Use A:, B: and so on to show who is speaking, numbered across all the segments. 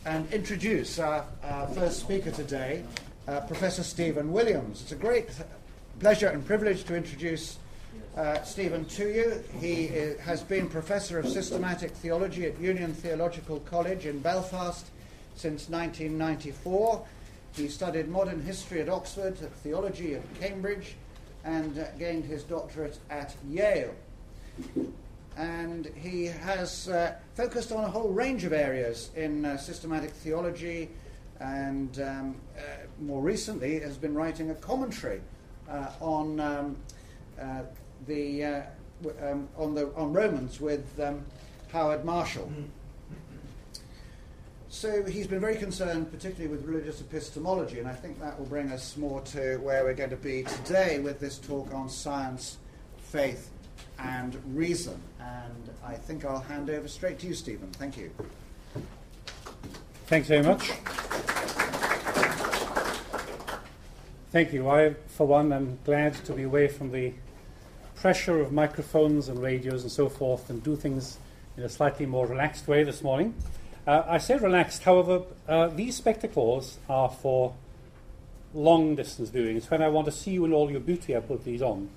A: and introduce our first speaker today, Professor Stephen Williams. It's a great pleasure and privilege to introduce Stephen to you. He has been Professor of Systematic Theology at Union Theological College in Belfast since 1994. He studied modern history at Oxford, theology at Cambridge, and gained his doctorate at Yale. And he has focused on a whole range of areas in systematic theology, and more recently has been writing a commentary on Romans with Howard Marshall. So he's been very concerned, particularly with religious epistemology, and I think that will bring us more to where we're going to be today with this talk on science, faith, and reason. And I think I'll hand over straight to you, Stephen. Thank you.
B: Thanks very much. Thank you. I, for one, am glad to be away from the pressure of microphones and radios and so forth and do things in a slightly more relaxed way this morning. I say relaxed, however, these spectacles are for long-distance viewing. It's when I want to see you in all your beauty I put these on.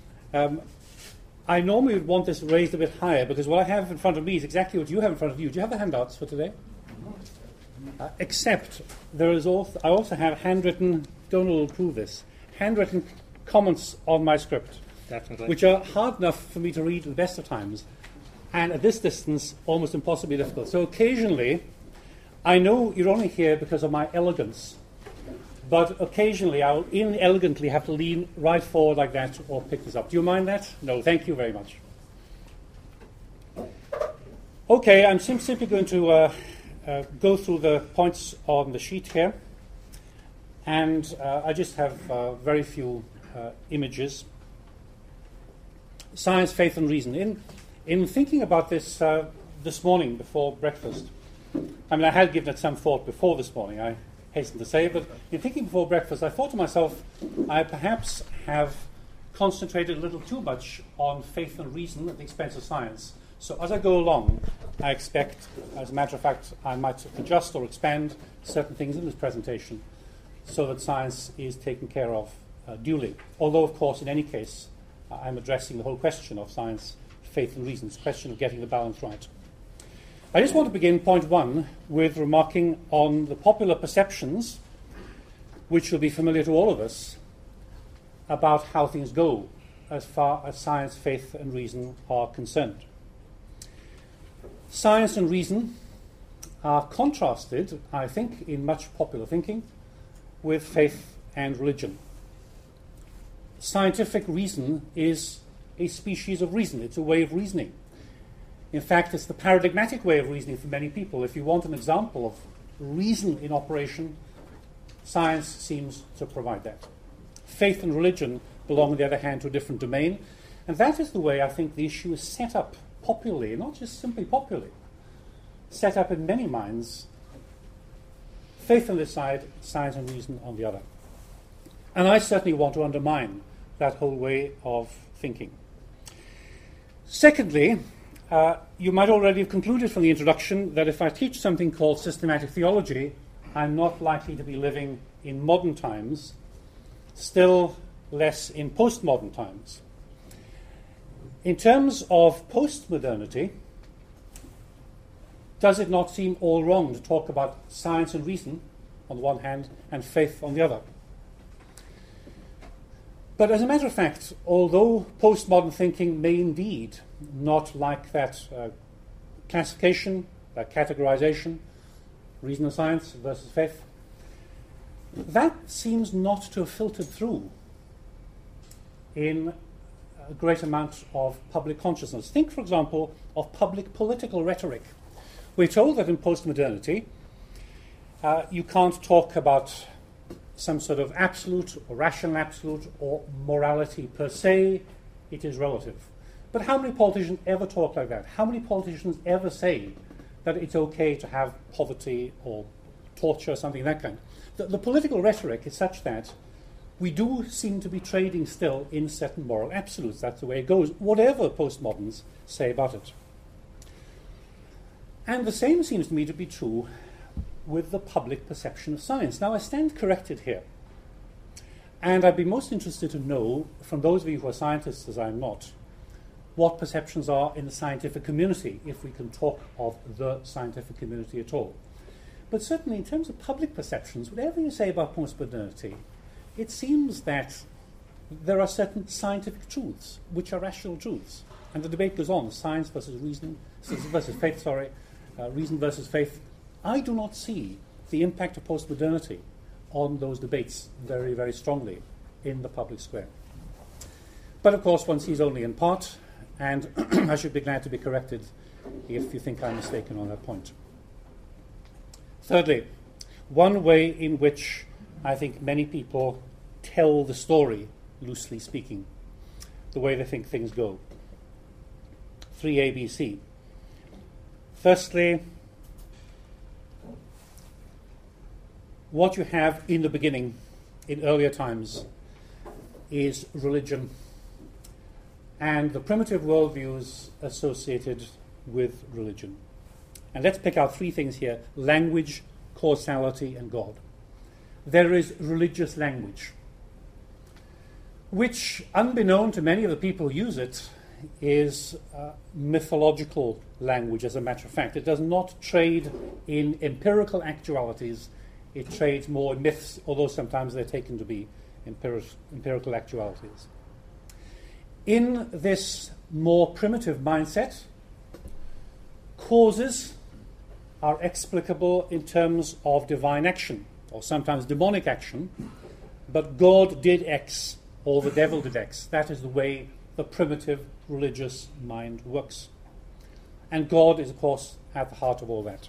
B: I normally would want this raised a bit higher because what I have in front of me is exactly what you have in front of you. Do you have the handouts for today? Except there is also, I also have handwritten, Donald will prove this, handwritten comments on my script.
C: Definitely.
B: Which are hard enough for me to read at the best of times, and at this distance, almost impossibly difficult. So occasionally, I know you're only here because of my elegance, but occasionally I'll inelegantly have to lean right forward like that or pick this up. Do you mind that? No, thank you very much. Okay, I'm simply going to go through the points on the sheet here, and I just have very few images. Science, faith, and reason. In thinking about this this morning before breakfast, I mean, I had given it some thought before this morning, I hasten to say, but in thinking before breakfast, I thought to myself, I perhaps have concentrated a little too much on faith and reason at the expense of science. So as I go along, I expect, as a matter of fact, I might adjust or expand certain things in this presentation so that science is taken care of duly. Although, of course, in any case, I'm addressing the whole question of science, faith and reason. It's a question of getting the balance right. I just want to begin point one with remarking on the popular perceptions, which will be familiar to all of us, about how things go as far as science, faith and reason are concerned. Science and reason are contrasted, I think, in much popular thinking, with faith and religion. Scientific reason is a species of reason. It's a way of reasoning. In fact, it's the paradigmatic way of reasoning for many people. If you want an example of reason in operation, science seems to provide that. Faith and religion belong, on the other hand, to a different domain. And that is the way I think the issue is set up popularly, not just simply popularly, set up in many minds. Faith on this side, science and reason on the other. And I certainly want to undermine that whole way of thinking. Secondly, you might already have concluded from the introduction that if I teach something called systematic theology, I'm not likely to be living in modern times, still less in postmodern times. In terms of postmodernity, does it not seem all wrong to talk about science and reason on the one hand and faith on the other? But as a matter of fact, although postmodern thinking may indeed not like that classification, that categorization, reason and science versus faith, that seems not to have filtered through in a great amount of public consciousness. Think, for example, of public political rhetoric. We're told that in postmodernity, you can't talk about some sort of absolute or rational absolute or morality per se. It is relative. But how many politicians ever talk like that? How many politicians ever say that it's okay to have poverty or torture, something of that kind? The political rhetoric is such that we do seem to be trading still in certain moral absolutes. That's the way it goes, whatever postmoderns say about it. And the same seems to me to be true with the public perception of science. Now, I stand corrected here. And I'd be most interested to know, from those of you who are scientists, as I'm not, what perceptions are in the scientific community, if we can talk of the scientific community at all. But certainly in terms of public perceptions, whatever you say about postmodernity, it seems that there are certain scientific truths, which are rational truths. And the debate goes on, science versus reason, versus faith, reason versus faith. I do not see the impact of postmodernity on those debates very, very strongly in the public square. But of course, one sees only in part, and I should be glad to be corrected if you think I'm mistaken on that point. Thirdly, one way in which I think many people tell the story, loosely speaking, the way they think things go. 3ABC. Firstly, what you have in the beginning, in earlier times, is religion and the primitive worldviews associated with religion. And let's pick out three things here: language, causality, and God. There is religious language, which, unbeknown to many of the people who use it, is mythological language, as a matter of fact. It does not trade in empirical actualities. It trades more in myths, although sometimes they're taken to be empirical actualities. In this more primitive mindset, causes are explicable in terms of divine action, or sometimes demonic action, but God did X, or the devil did X. That is the way the primitive religious mind works. And God is, of course, at the heart of all that.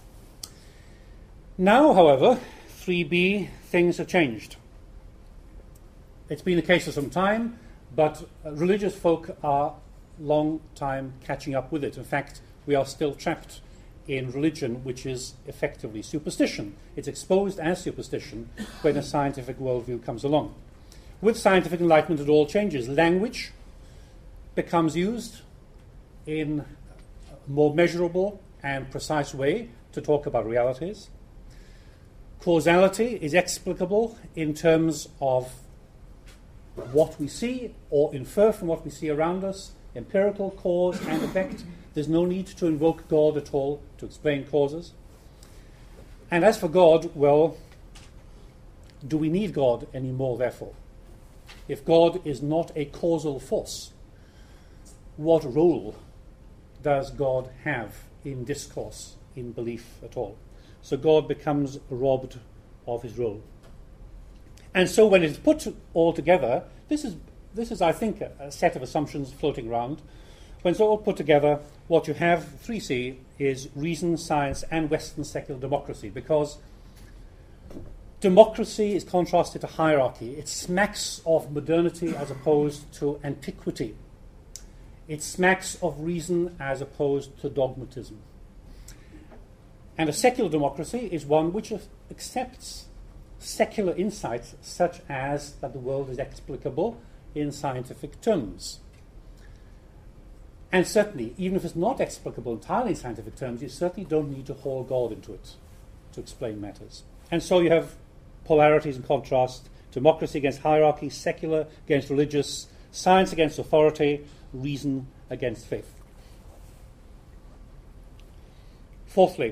B: Now, however, 3b, things have changed. It's been the case for some time, but religious folk are long time catching up with it. In fact, we are still trapped in religion, which is effectively superstition. It's exposed as superstition when a scientific worldview comes along. With scientific enlightenment, it all changes. Language becomes used in a more measurable and precise way to talk about realities. Causality is explicable in terms of what we see or infer from what we see around us, empirical cause and effect. There's no need to invoke God at all to explain causes. And as for God, well, do we need God anymore, therefore? If God is not a causal force, what role does God have in discourse, in belief at all? So God becomes robbed of his role. And so when it's put all together, this is I think, a set of assumptions floating around. When it's all put together, what you have, 3C, is reason, science, and Western secular democracy, because democracy is contrasted to hierarchy. It smacks of modernity as opposed to antiquity. It smacks of reason as opposed to dogmatism. And a secular democracy is one which accepts secular insights, such as that the world is explicable in scientific terms. And certainly, even if it's not explicable entirely in scientific terms, you certainly don't need to haul God into it to explain matters. And so you have polarities and contrast: democracy against hierarchy, secular against religious, science against authority, reason against faith. Fourthly,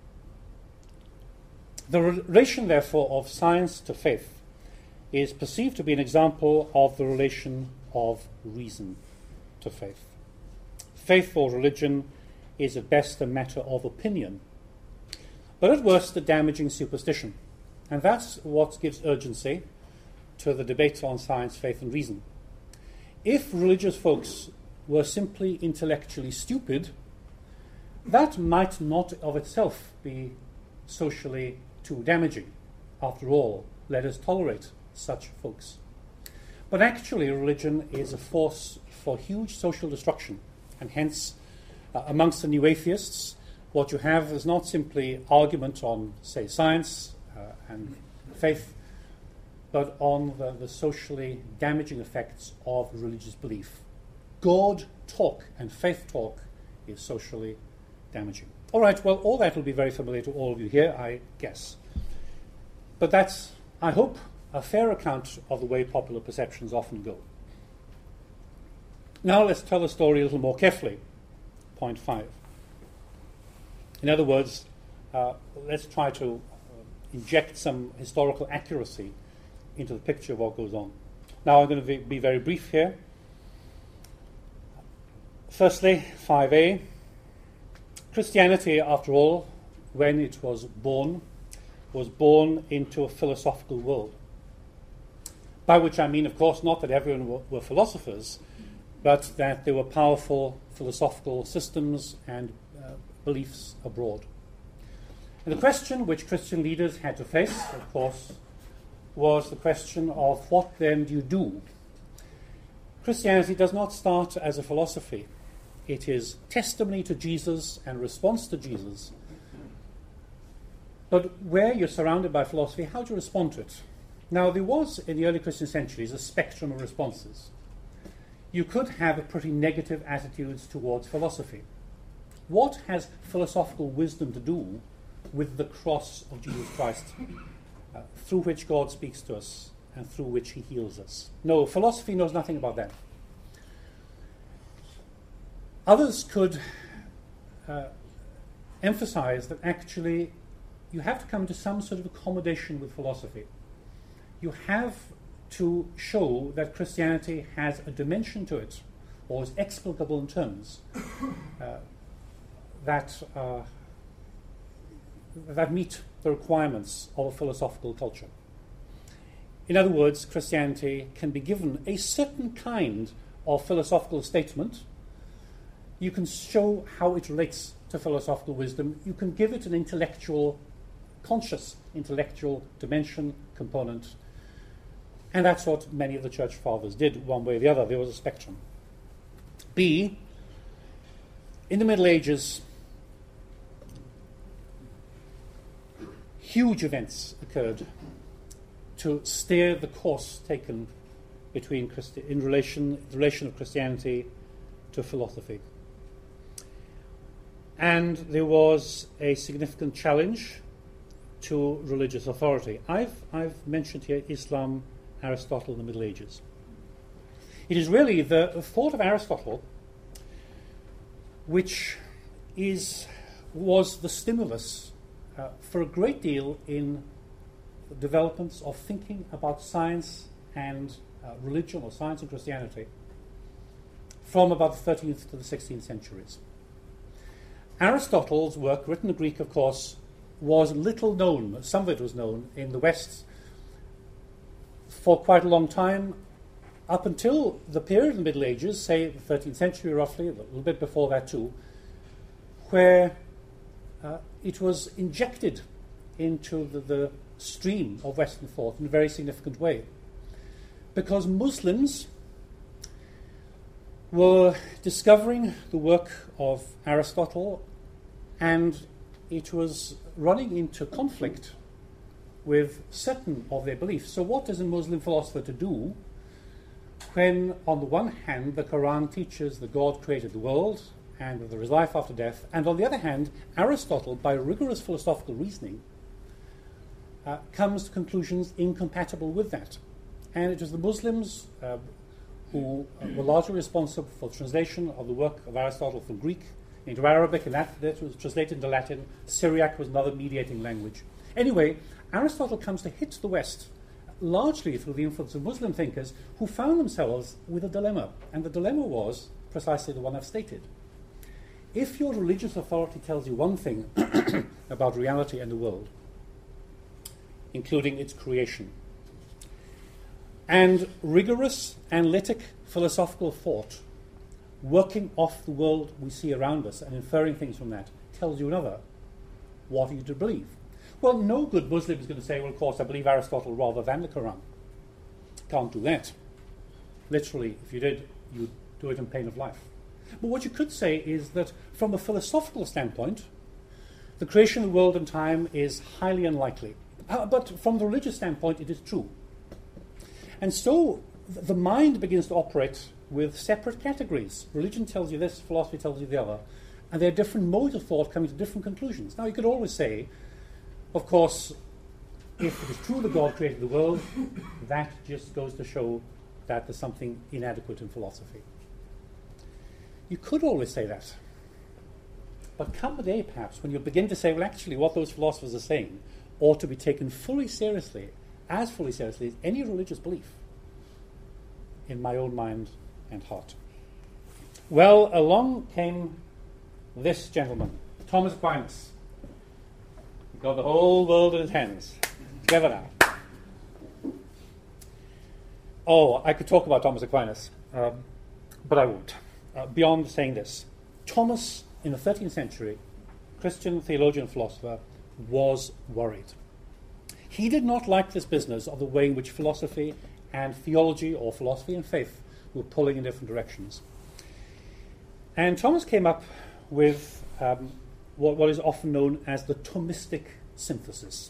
B: the relation, therefore, of science to faith is perceived to be an example of the relation of reason to faith. Faith or religion is at best a matter of opinion, but at worst a damaging superstition. And that's what gives urgency to the debate on science, faith, and reason. If religious folks were simply intellectually stupid, that might not of itself be socially too damaging. After all, let us tolerate such folks. But actually, religion is a force for huge social destruction, and hence, amongst the new atheists, what you have is not simply argument on, say, science and faith, but on the socially damaging effects of religious belief. God talk and faith talk is socially damaging. All right, well, all that will be very familiar to all of you here, I guess. But that's, I hope, a fair account of the way popular perceptions often go. Now let's tell the story a little more carefully. Point 5. In other words, let's try to inject some historical accuracy into the picture of what goes on. Now I'm going to be very brief here. Firstly, 5a. Christianity, after all, when it was born into a philosophical world. By which I mean, of course, not that everyone were philosophers, but that there were powerful philosophical systems and beliefs abroad. And the question which Christian leaders had to face, of course, was the question of what then do you do? Christianity does not start as a philosophy. It is testimony to Jesus and response to Jesus. But where you're surrounded by philosophy, how do you respond to it? Now, there was, in the early Christian centuries, a spectrum of responses. You could have pretty negative attitudes towards philosophy. What has philosophical wisdom to do with the cross of Jesus Christ, through which God speaks to us and through which he heals us? No, philosophy knows nothing about that. Others could emphasize that actually you have to come to some sort of accommodation with philosophy. You have to show that Christianity has a dimension to it, or is explicable in terms that meet the requirements of a philosophical culture. In other words, Christianity can be given a certain kind of philosophical statement. You can show how it relates to philosophical wisdom. You can give it an intellectual, conscious intellectual dimension, component. And that's what many of the church fathers did, one way or the other. There was a spectrum. B, in the Middle Ages, huge events occurred to steer the course taken between the relation of Christianity to philosophy. And there was a significant challenge to religious authority. I've mentioned here Islam, Aristotle, in the Middle Ages. It is really the thought of Aristotle which was the stimulus for a great deal in the developments of thinking about science and religion, or science and Christianity, from about the 13th to the 16th centuries. Aristotle's work, written in Greek, of course, was little known. Some of it was known in the West for quite a long time, up until the period of the Middle Ages, say the 13th century roughly, a little bit before that too, where it was injected into the stream of Western thought in a very significant way. Because Muslims were discovering the work of Aristotle, and it was running into conflict with certain of their beliefs. So what is a Muslim philosopher to do when, on the one hand, the Quran teaches that God created the world and that there is life after death, and on the other hand, Aristotle, by rigorous philosophical reasoning, comes to conclusions incompatible with that? And it was the Muslims who were largely responsible for the translation of the work of Aristotle from Greek into Arabic, and that was translated into Latin. Syriac was another mediating language. Anyway, Aristotle comes to hit the West largely through the influence of Muslim thinkers who found themselves with a dilemma. And the dilemma was precisely the one I've stated. If your religious authority tells you one thing about reality and the world, including its creation, and rigorous analytic philosophical thought, working off the world we see around us and inferring things from that, tells you another, what are you to believe? Well, no good Muslim is going to say, well, of course, I believe Aristotle rather than the Quran. Can't do that. Literally, if you did, you'd do it in pain of life. But what you could say is that from a philosophical standpoint, the creation of the world and time is highly unlikely. But from the religious standpoint, it is true. And so the mind begins to operate with separate categories. Religion tells you this, philosophy tells you the other. And there are different modes of thought coming to different conclusions. Now, you could always say, of course, if it is true that God created the world, that just goes to show that there's something inadequate in philosophy. You could always say that. But come the day, perhaps, when you begin to say, well, actually, what those philosophers are saying ought to be taken fully seriously as any religious belief in my own mind and heart. Well, along came this gentleman, Thomas Aquinas. He got the whole world in his hands. Together now. Oh, I could talk about Thomas Aquinas, but I won't. Beyond saying this, Thomas, in the 13th century, Christian theologian and philosopher, was worried. He did not like this business of the way in which philosophy and theology, or philosophy and faith, were pulling in different directions. And Thomas came up with what is often known as the Thomistic synthesis.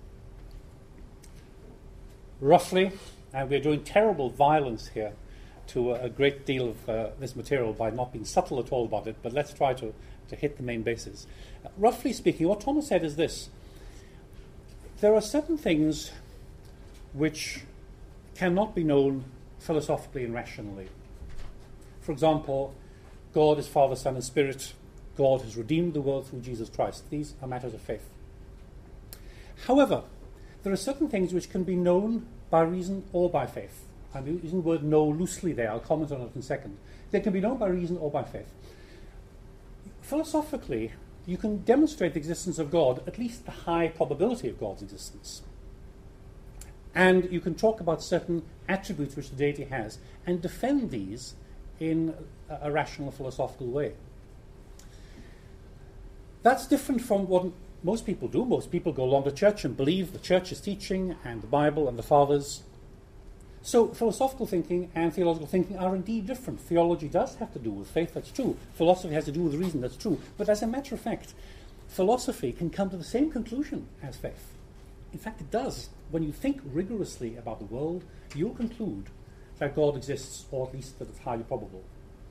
B: Roughly, and we're doing terrible violence here to a great deal of this material by not being subtle at all about it, but let's try to hit the main bases. Roughly speaking, what Thomas said is this: there are certain things which cannot be known philosophically and rationally. For example, God is Father, Son, and Spirit. God has redeemed the world through Jesus Christ. These are matters of faith. However, there are certain things which can be known by reason or by faith. I'm using the word know loosely there. I'll comment on it in a second. They can be known by reason or by faith. Philosophically, you can demonstrate the existence of God, at least the high probability of God's existence. And you can talk about certain attributes which the deity has and defend these in a rational philosophical way. That's different from what most people do. Most people go along to church and believe the church's teaching and the Bible and the fathers. So philosophical thinking and theological thinking are indeed different. Theology does have to do with faith, that's true. Philosophy has to do with reason, that's true. But as a matter of fact, philosophy can come to the same conclusion as faith. In fact, it does. When you think rigorously about the world, you'll conclude that God exists, or at least that it's highly probable.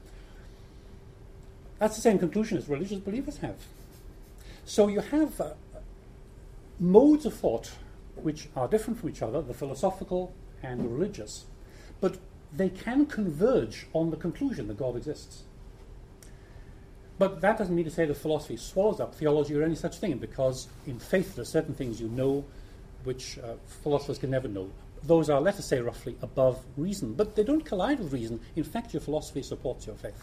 B: That's the same conclusion as religious believers have. So you have modes of thought which are different from each other, the philosophical and the religious, but they can converge on the conclusion that God exists. But that doesn't mean to say that philosophy swallows up theology or any such thing, because in faith there are certain things you know which philosophers can never know. Those are, let us say, roughly above reason, but they don't collide with reason. In fact, your philosophy supports your faith.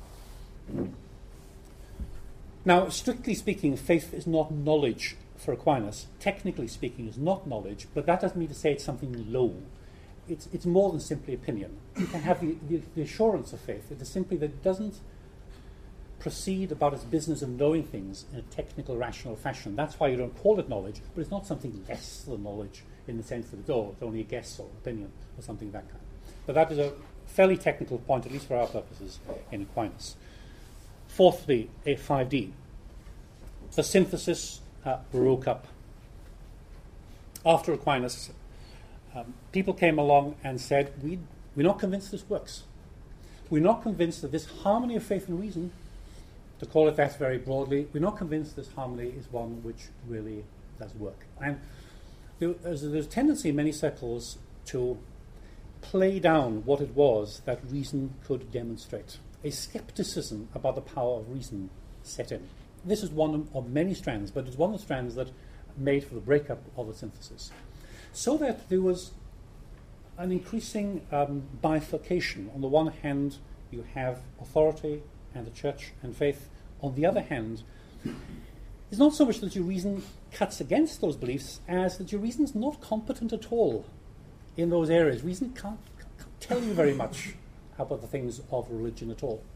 B: Now, strictly speaking, faith is not knowledge for Aquinas. Technically speaking, it's not knowledge, but that doesn't mean to say it's something low. It's more than simply opinion. You can have the assurance of faith. It is simply that it doesn't proceed about its business of knowing things in a technical, rational fashion. That's why you don't call it knowledge, but it's not something less than knowledge in the sense that it's only a guess or opinion or something of that kind. But that is a fairly technical point, at least for our purposes, in Aquinas. Fourthly, a 5D. The synthesis broke up. After Aquinas, people came along and said, we're not convinced this works. We're not convinced that this harmony of faith and reason, to call it that very broadly, we're not convinced this harmony is one which really does work. And there's a tendency in many circles to play down what it was that reason could demonstrate. A skepticism about the power of reason set in. This is one of many strands, but it's one of the strands that made for the breakup of the synthesis. So that there was an increasing bifurcation. On the one hand, you have authority and the church and faith. On the other hand, it's not so much that your reason cuts against those beliefs as that your reason is not competent at all in those areas. Reason can't tell you very much about the things of religion at all.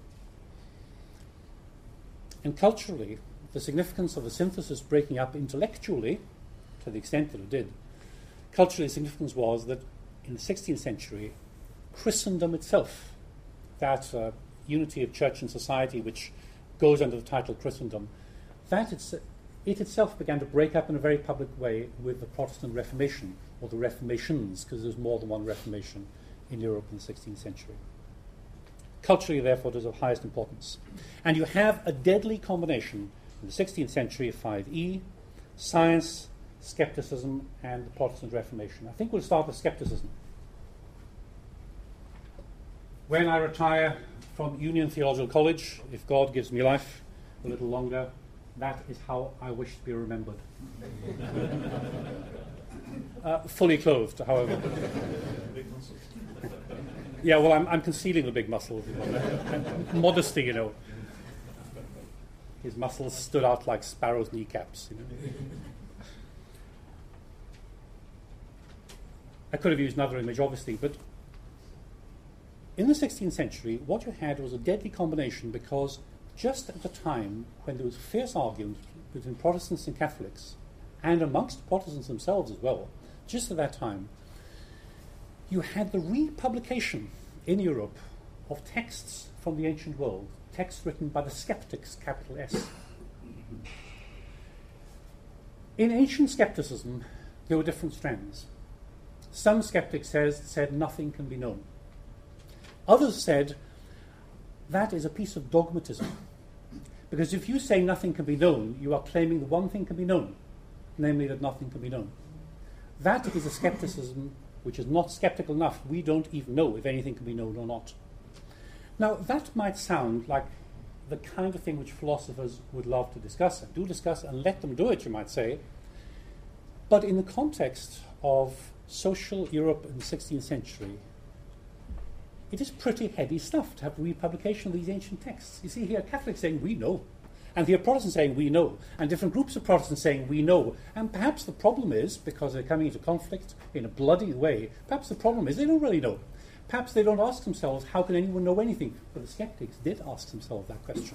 B: And culturally, the significance of the synthesis breaking up intellectually, to the extent that it did, culturally the significance was that in the 16th century, Christendom itself, that unity of church and society which goes under the title Christendom, it itself began to break up in a very public way with the Protestant Reformation, or the Reformations, because there's more than one Reformation in Europe in the 16th century. Culturally, therefore, it is of highest importance. And you have a deadly combination in the 16th century of 5E, science, skepticism, and the Protestant Reformation. I think we'll start with skepticism. When I retire from Union Theological College, if God gives me life a little longer, that is how I wish to be remembered. Fully clothed, however. Yeah, well, I'm concealing the big muscles. Modesty, you know. His muscles stood out like sparrows' kneecaps. You know. I could have used another image, obviously, but in the 16th century, what you had was a deadly combination, because just at the time when there was fierce argument between Protestants and Catholics, and amongst Protestants themselves as well, just at that time, you had the republication in Europe of texts from the ancient world, texts written by the skeptics, capital S. In ancient skepticism, there were different strands. Some skeptics said nothing can be known. Others said that is a piece of dogmatism, because if you say nothing can be known, you are claiming that one thing can be known, namely that nothing can be known. That is a skepticism which is not skeptical enough. We don't even know if anything can be known or not. Now, that might sound like the kind of thing which philosophers would love to discuss, and do discuss, and let them do it, you might say. But in the context of social Europe in the 16th century, it is pretty heady stuff to have a republication of these ancient texts. You see here Catholics saying, we know. And here Protestants saying, we know. And different groups of Protestants saying, we know. And perhaps the problem is, because they're coming into conflict in a bloody way, perhaps the problem is they don't really know. Perhaps they don't ask themselves, how can anyone know anything? But the skeptics did ask themselves that question.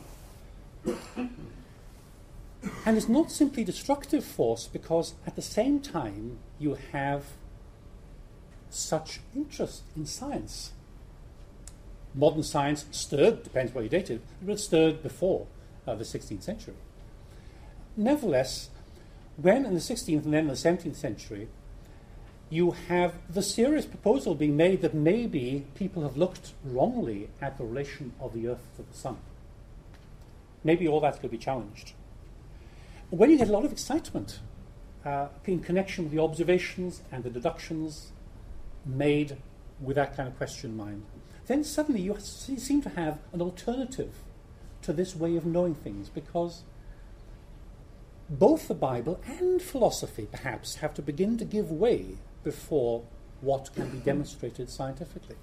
B: And it's not simply destructive force, because at the same time you have such interest in science. Modern science stirred, depends where you date it, but it stirred before the 16th century. Nevertheless, when in the 16th and then the 17th century, you have the serious proposal being made that maybe people have looked wrongly at the relation of the Earth to the Sun. Maybe all that's going to be challenged. When you get a lot of excitement in connection with the observations and the deductions made with that kind of question in mind, then suddenly you seem to have an alternative to this way of knowing things, because both the Bible and philosophy perhaps have to begin to give way before what can be demonstrated scientifically.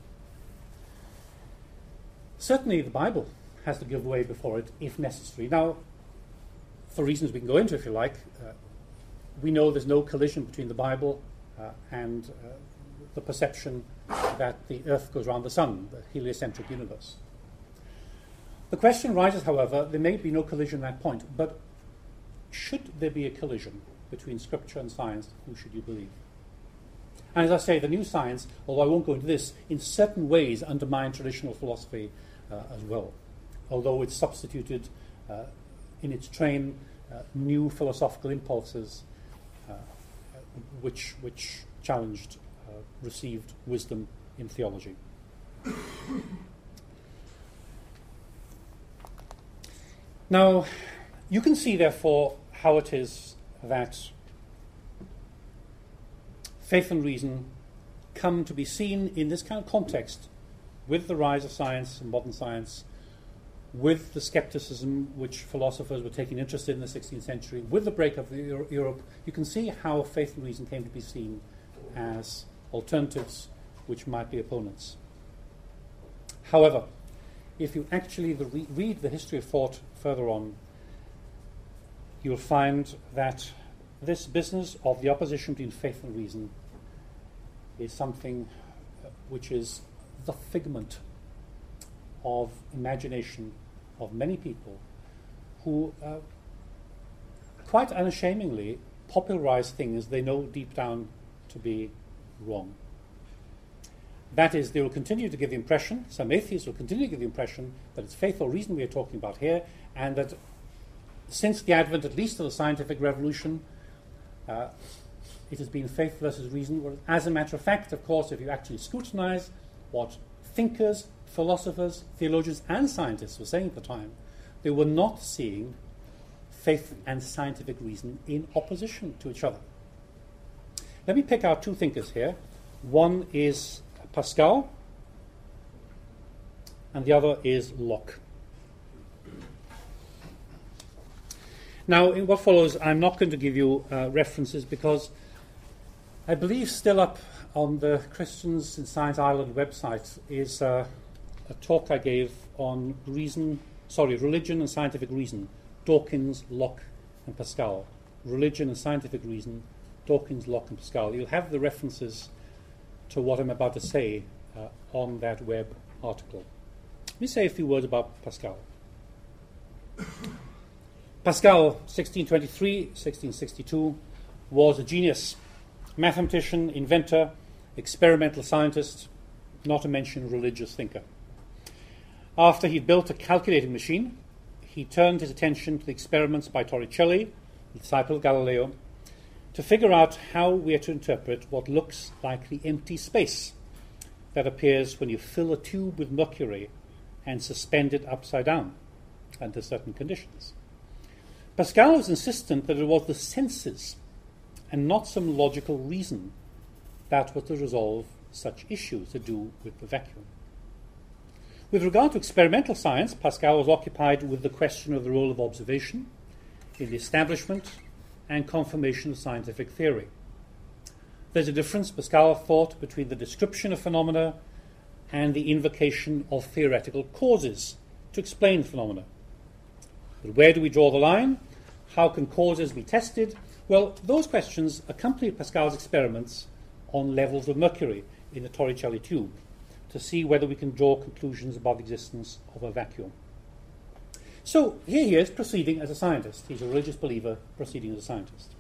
B: Certainly the Bible has to give way before it if necessary. Now, for reasons we can go into if you like, we know there's no collision between the Bible and the perception that the Earth goes around the Sun, the heliocentric universe. The question arises, however, there may be no collision at that point, but should there be a collision between Scripture and science, who should you believe? And as I say, the new science, although I won't go into this, in certain ways undermine traditional philosophy as well, although it's substituted in its train new philosophical impulses which challenged received wisdom in theology. Now, you can see, therefore, how it is that faith and reason come to be seen in this kind of context, with the rise of science and modern science, with the skepticism which philosophers were taking interest in the 16th century, with the break of Europe. You can see how faith and reason came to be seen as alternatives which might be opponents. However, if you actually read the history of thought further on, you'll find that this business of the opposition between faith and reason is something which is the figment of imagination of many people who quite unashamedly popularize things they know deep down to be wrong. That is, they will continue to give the impression, some atheists will continue to give the impression that it's faith or reason we are talking about here, and that since the advent, at least, of the scientific revolution, it has been faith versus reason. As a matter of fact, of course, if you actually scrutinize what thinkers, philosophers, theologians, and scientists were saying at the time. They were not seeing faith and scientific reason in opposition to each other. Let me pick out two thinkers here. One is Pascal, and the other is Locke. Now, in what follows, I'm not going to give you references because I believe still up on the Christians in Science Ireland website is a talk I gave on religion and scientific reason, Dawkins, Locke, and Pascal. Religion and scientific reason, Dawkins, Locke, and Pascal. You'll have the references to what I'm about to say on that web article. Let me say a few words about Pascal. Pascal, 1623, 1662, was a genius, mathematician, inventor, experimental scientist, not to mention religious thinker. After he'd built a calculating machine, he turned his attention to the experiments by Torricelli, the disciple of Galileo, to figure out how we are to interpret what looks like the empty space that appears when you fill a tube with mercury and suspend it upside down under certain conditions. Pascal was insistent that it was the senses and not some logical reason that was to resolve such issues to do with the vacuum. With regard to experimental science, Pascal was occupied with the question of the role of observation in the establishment and confirmation of scientific theory. There's a difference, Pascal thought, between the description of phenomena and the invocation of theoretical causes to explain phenomena. But where do we draw the line? How can causes be tested? Well, those questions accompanied Pascal's experiments on levels of mercury in the Torricelli tube to see whether we can draw conclusions about the existence of a vacuum. So here he is proceeding as a scientist. He's a religious believer proceeding as a scientist.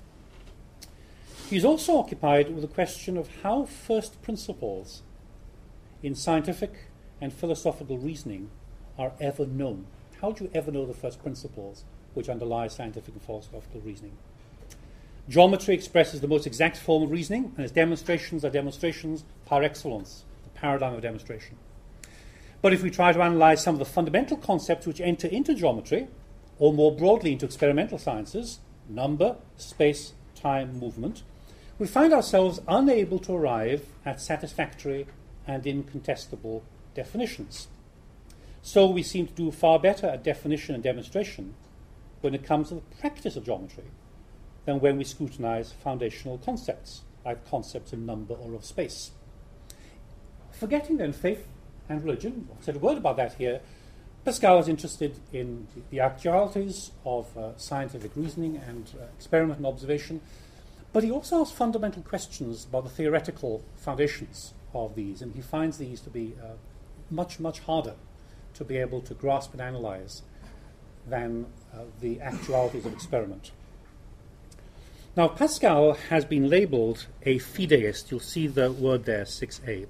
B: He's also occupied with the question of how first principles in scientific and philosophical reasoning are ever known. How do you ever know the first principles which underlie scientific and philosophical reasoning? Geometry expresses the most exact form of reasoning, and its demonstrations are demonstrations par excellence, the paradigm of demonstration. But if we try to analyze some of the fundamental concepts which enter into geometry, or more broadly into experimental sciences, number, space, time, movement, we find ourselves unable to arrive at satisfactory and incontestable definitions. So we seem to do far better at definition and demonstration when it comes to the practice of geometry than when we scrutinize foundational concepts, like concepts of number or of space. Forgetting then faith and religion, I've said a word about that here, Pascal is interested in the actualities of scientific reasoning and experiment and observation, but he also asks fundamental questions about the theoretical foundations of these, and he finds these to be much, much harder to be able to grasp and analyze than the actualities of experiment. Now, Pascal has been labeled a fideist. You'll see the word there, 6a.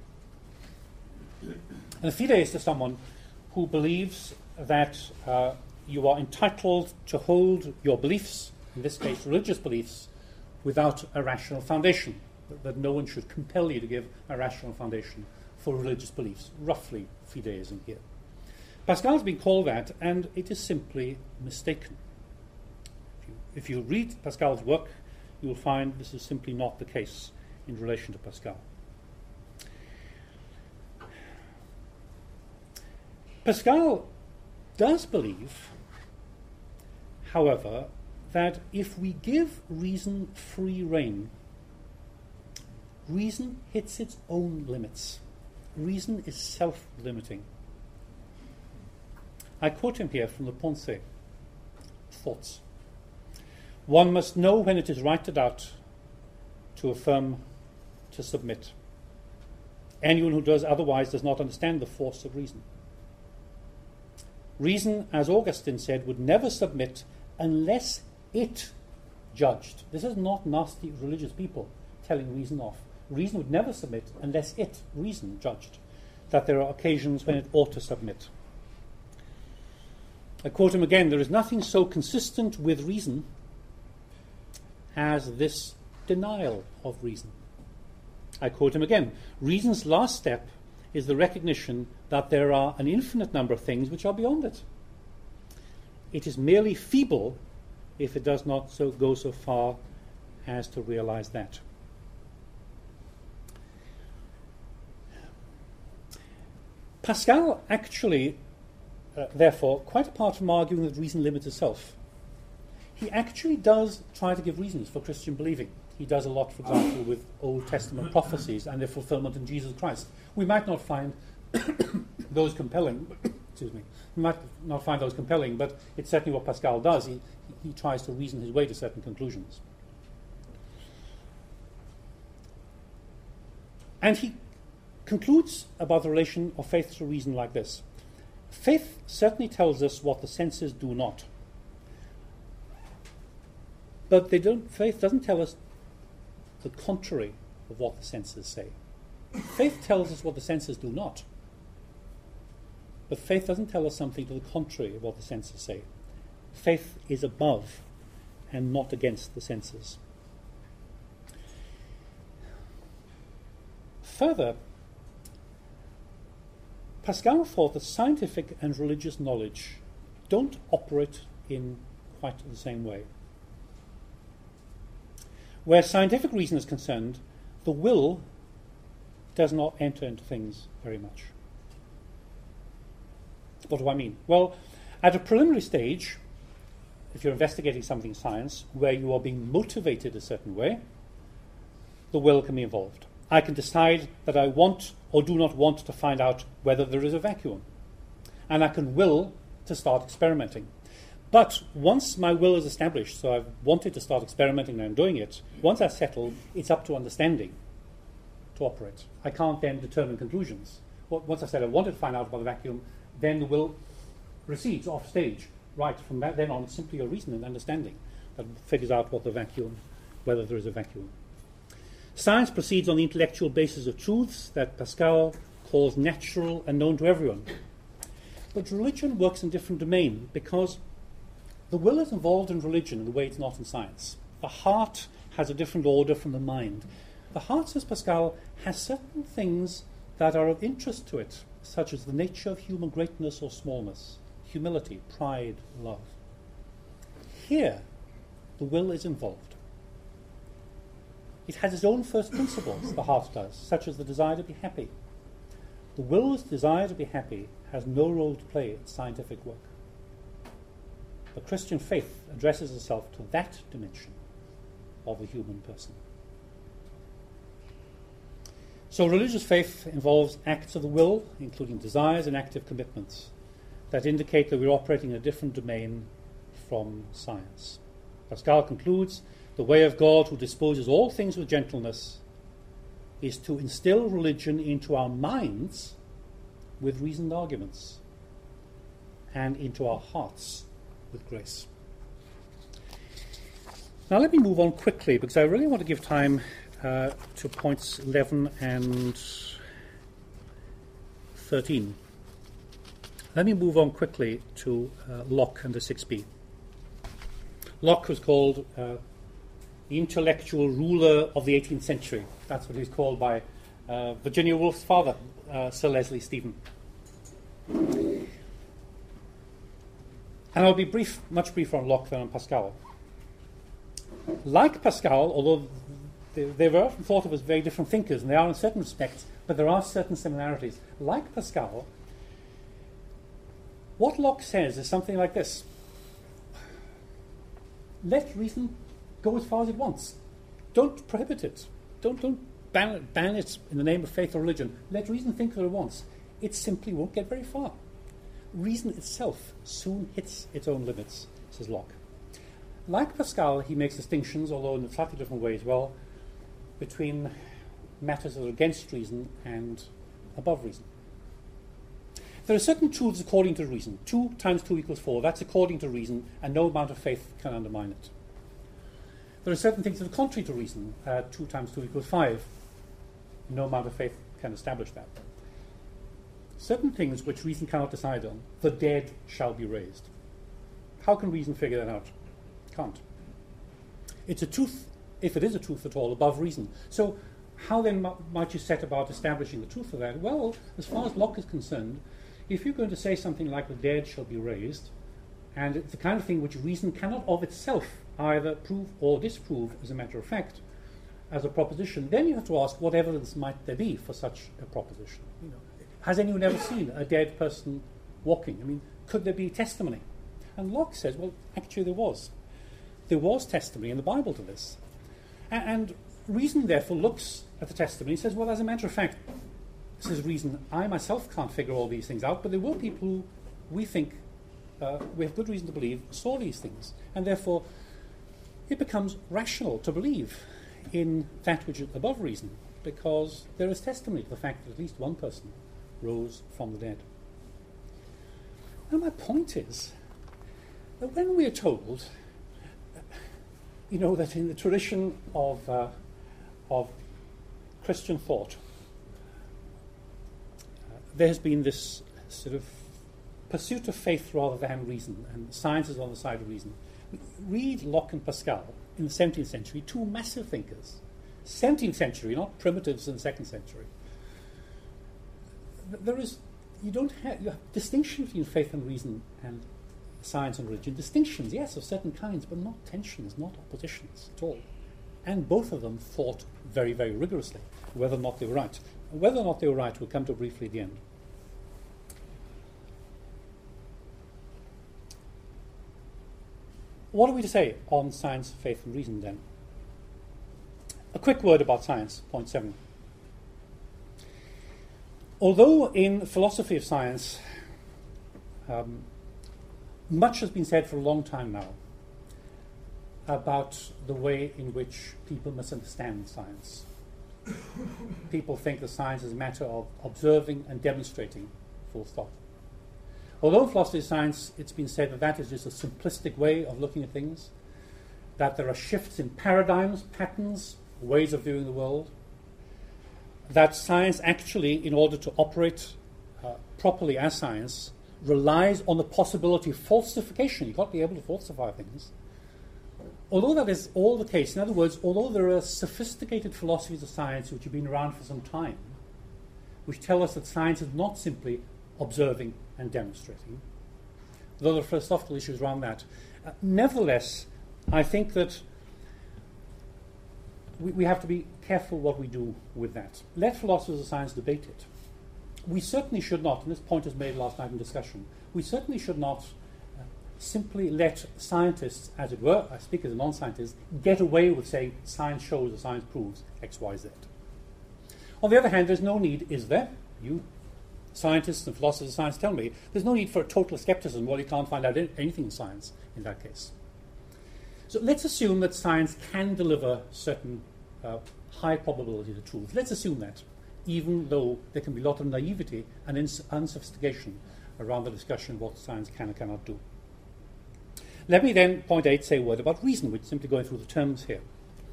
B: And a fideist is someone who believes that you are entitled to hold your beliefs, in this case religious beliefs, without a rational foundation, that no one should compel you to give a rational foundation for religious beliefs, roughly fideism here. Pascal has been called that, and it is simply mistaken. If you read Pascal's work, you will find this is simply not the case in relation to Pascal. Pascal does believe, however, that if we give reason free rein, reason hits its own limits. Reason is self-limiting. I quote him here from the Pensées, Thoughts. One must know when it is right to doubt, to affirm, to submit. Anyone who does otherwise does not understand the force of reason. Reason, as Augustine said, would never submit unless it judged. This is not nasty religious people telling reason off. Reason would never submit unless it, reason, judged that there are occasions when it ought to submit. I quote him again, there is nothing so consistent with reason as this denial of reason. I quote him again, reason's last step is the recognition that there are an infinite number of things which are beyond it. It is merely feeble if it does not go so far as to realize that. Pascal actually, therefore, quite apart from arguing that reason limits itself, he actually does try to give reasons for Christian believing. He does a lot, for example, with Old Testament prophecies and their fulfillment in Jesus Christ. We might not find those compelling, excuse me, we might not find those compelling, but it's certainly what Pascal does. He tries to reason his way to certain conclusions. And he concludes about the relation of faith to reason like this. Faith certainly tells us what the senses do not. But faith doesn't tell us the contrary of what the senses say. Faith tells us what the senses do not. But faith doesn't tell us something to the contrary of what the senses say. Faith is above and not against the senses. Further, Pascal thought that scientific and religious knowledge don't operate in quite the same way. Where scientific reason is concerned, the will does not enter into things very much. What do I mean? Well, at a preliminary stage, if you're investigating something in science where you are being motivated a certain way, the will can be involved. I can decide that I want or do not want to find out whether there is a vacuum. And I can will to start experimenting. But once my will is established, so I've wanted to start experimenting and I'm doing it, once that's settled, it's up to understanding to operate. I can't then determine conclusions. Once I said I wanted to find out about the vacuum, then the will recedes off stage. Right, from that then on, it's simply a reason and understanding that figures out what the vacuum, whether there is a vacuum. Science proceeds on the intellectual basis of truths that Pascal calls natural and known to everyone. But religion works in a different domain because the will is involved in religion in the way it's not in science. The heart has a different order from the mind. The heart, says Pascal, has certain things that are of interest to it, such as the nature of human greatness or smallness, humility, pride, love. Here, the will is involved. It has its own first principles, the heart does, such as the desire to be happy. The will's desire to be happy has no role to play in scientific work. The Christian faith addresses itself to that dimension of the human person. So religious faith involves acts of the will, including desires and active commitments, that indicate that we're operating in a different domain from science. Pascal concludes, the way of God who disposes all things with gentleness is to instill religion into our minds with reasoned arguments and into our hearts with grace. Now let me move on quickly because I really want to give time to points 11 and 13. Let me move on quickly to Locke and the 6b. Locke was called the intellectual ruler of the 18th century. That's what he was called by Virginia Woolf's father, Sir Leslie Stephen. And I'll be much briefer on Locke than on Pascal. Like Pascal, although they were often thought of as very different thinkers, and they are in certain respects, but there are certain similarities. Like Pascal, what Locke says is something like this. Let reason go as far as it wants. Don't prohibit it. Don't ban it in the name of faith or religion. Let reason think what it wants. It simply won't get very far. Reason itself soon hits its own limits, says Locke. Like Pascal, he makes distinctions, although in a slightly different way as well, between matters that are against reason and above reason. There are certain truths according to reason. 2 times 2 equals 4. That's according to reason, and no amount of faith can undermine it. There are certain things that are contrary to reason. 2 times 2 equals 5. No amount of faith can establish that. Certain things which reason cannot decide on. The dead shall be raised. How can reason figure that out? Can't. It's a truth, if it is a truth at all, above reason. So how then might you set about establishing the truth of that? Well, as far as Locke is concerned, if you're going to say something like the dead shall be raised, and it's the kind of thing which reason cannot of itself either prove or disprove as a matter of fact, as a proposition, then you have to ask what evidence might there be for such a proposition. Has anyone ever seen a dead person walking? I mean, could there be testimony? And Locke says, well, actually there was. There was testimony in the Bible to this. And reason, therefore, looks at the testimony and says, well, as a matter of fact, says reason, I myself can't figure all these things out, but there were people who we think, we have good reason to believe, saw these things. And therefore, it becomes rational to believe in that which is above reason, because there is testimony to the fact that at least one person rose from the dead. Now, my point is that when we are told, that in the tradition of Christian thought, there has been this sort of pursuit of faith rather than reason, and science is on the side of reason. Read Locke and Pascal in the 17th century, two massive thinkers. 17th century, not primitives in the 2nd century. You have distinction between faith and reason and science and religion. Distinctions, yes, of certain kinds, but not tensions, not oppositions at all. And both of them thought very, very rigorously whether or not they were right. And whether or not they were right we'll come to briefly at the end. What are we to say on science, faith, and reason then? A quick word about science, point 7. Although in philosophy of science, much has been said for a long time now about the way in which people misunderstand science. People think that science is a matter of observing and demonstrating, full stop. Although in philosophy of science, it's been said that that is just a simplistic way of looking at things, that there are shifts in paradigms, patterns, ways of viewing the world, that science actually, in order to operate properly as science, relies on the possibility of falsification. You've got to be able to falsify things. Although that is all the case, in other words, although there are sophisticated philosophies of science which have been around for some time, which tell us that science is not simply observing and demonstrating, though there are philosophical issues around that, nevertheless, I think that we have to be careful what we do with that. Let philosophers of science debate it. We certainly should not, and this point was made last night in discussion, we certainly should not simply let scientists, as it were, I speak as a non-scientist, get away with saying science shows or science proves X, Y, Z. On the other hand, there's no need, is there? You scientists and philosophers of science tell me, there's no need for a total skepticism. Well, you can't find out anything in science in that case. So let's assume that science can deliver certain high probability of truth. Let's assume that, even though there can be a lot of naivety and unsophistication around the discussion of what science can and cannot do. Let me then, point 8, say a word about reason, which is simply going through the terms here.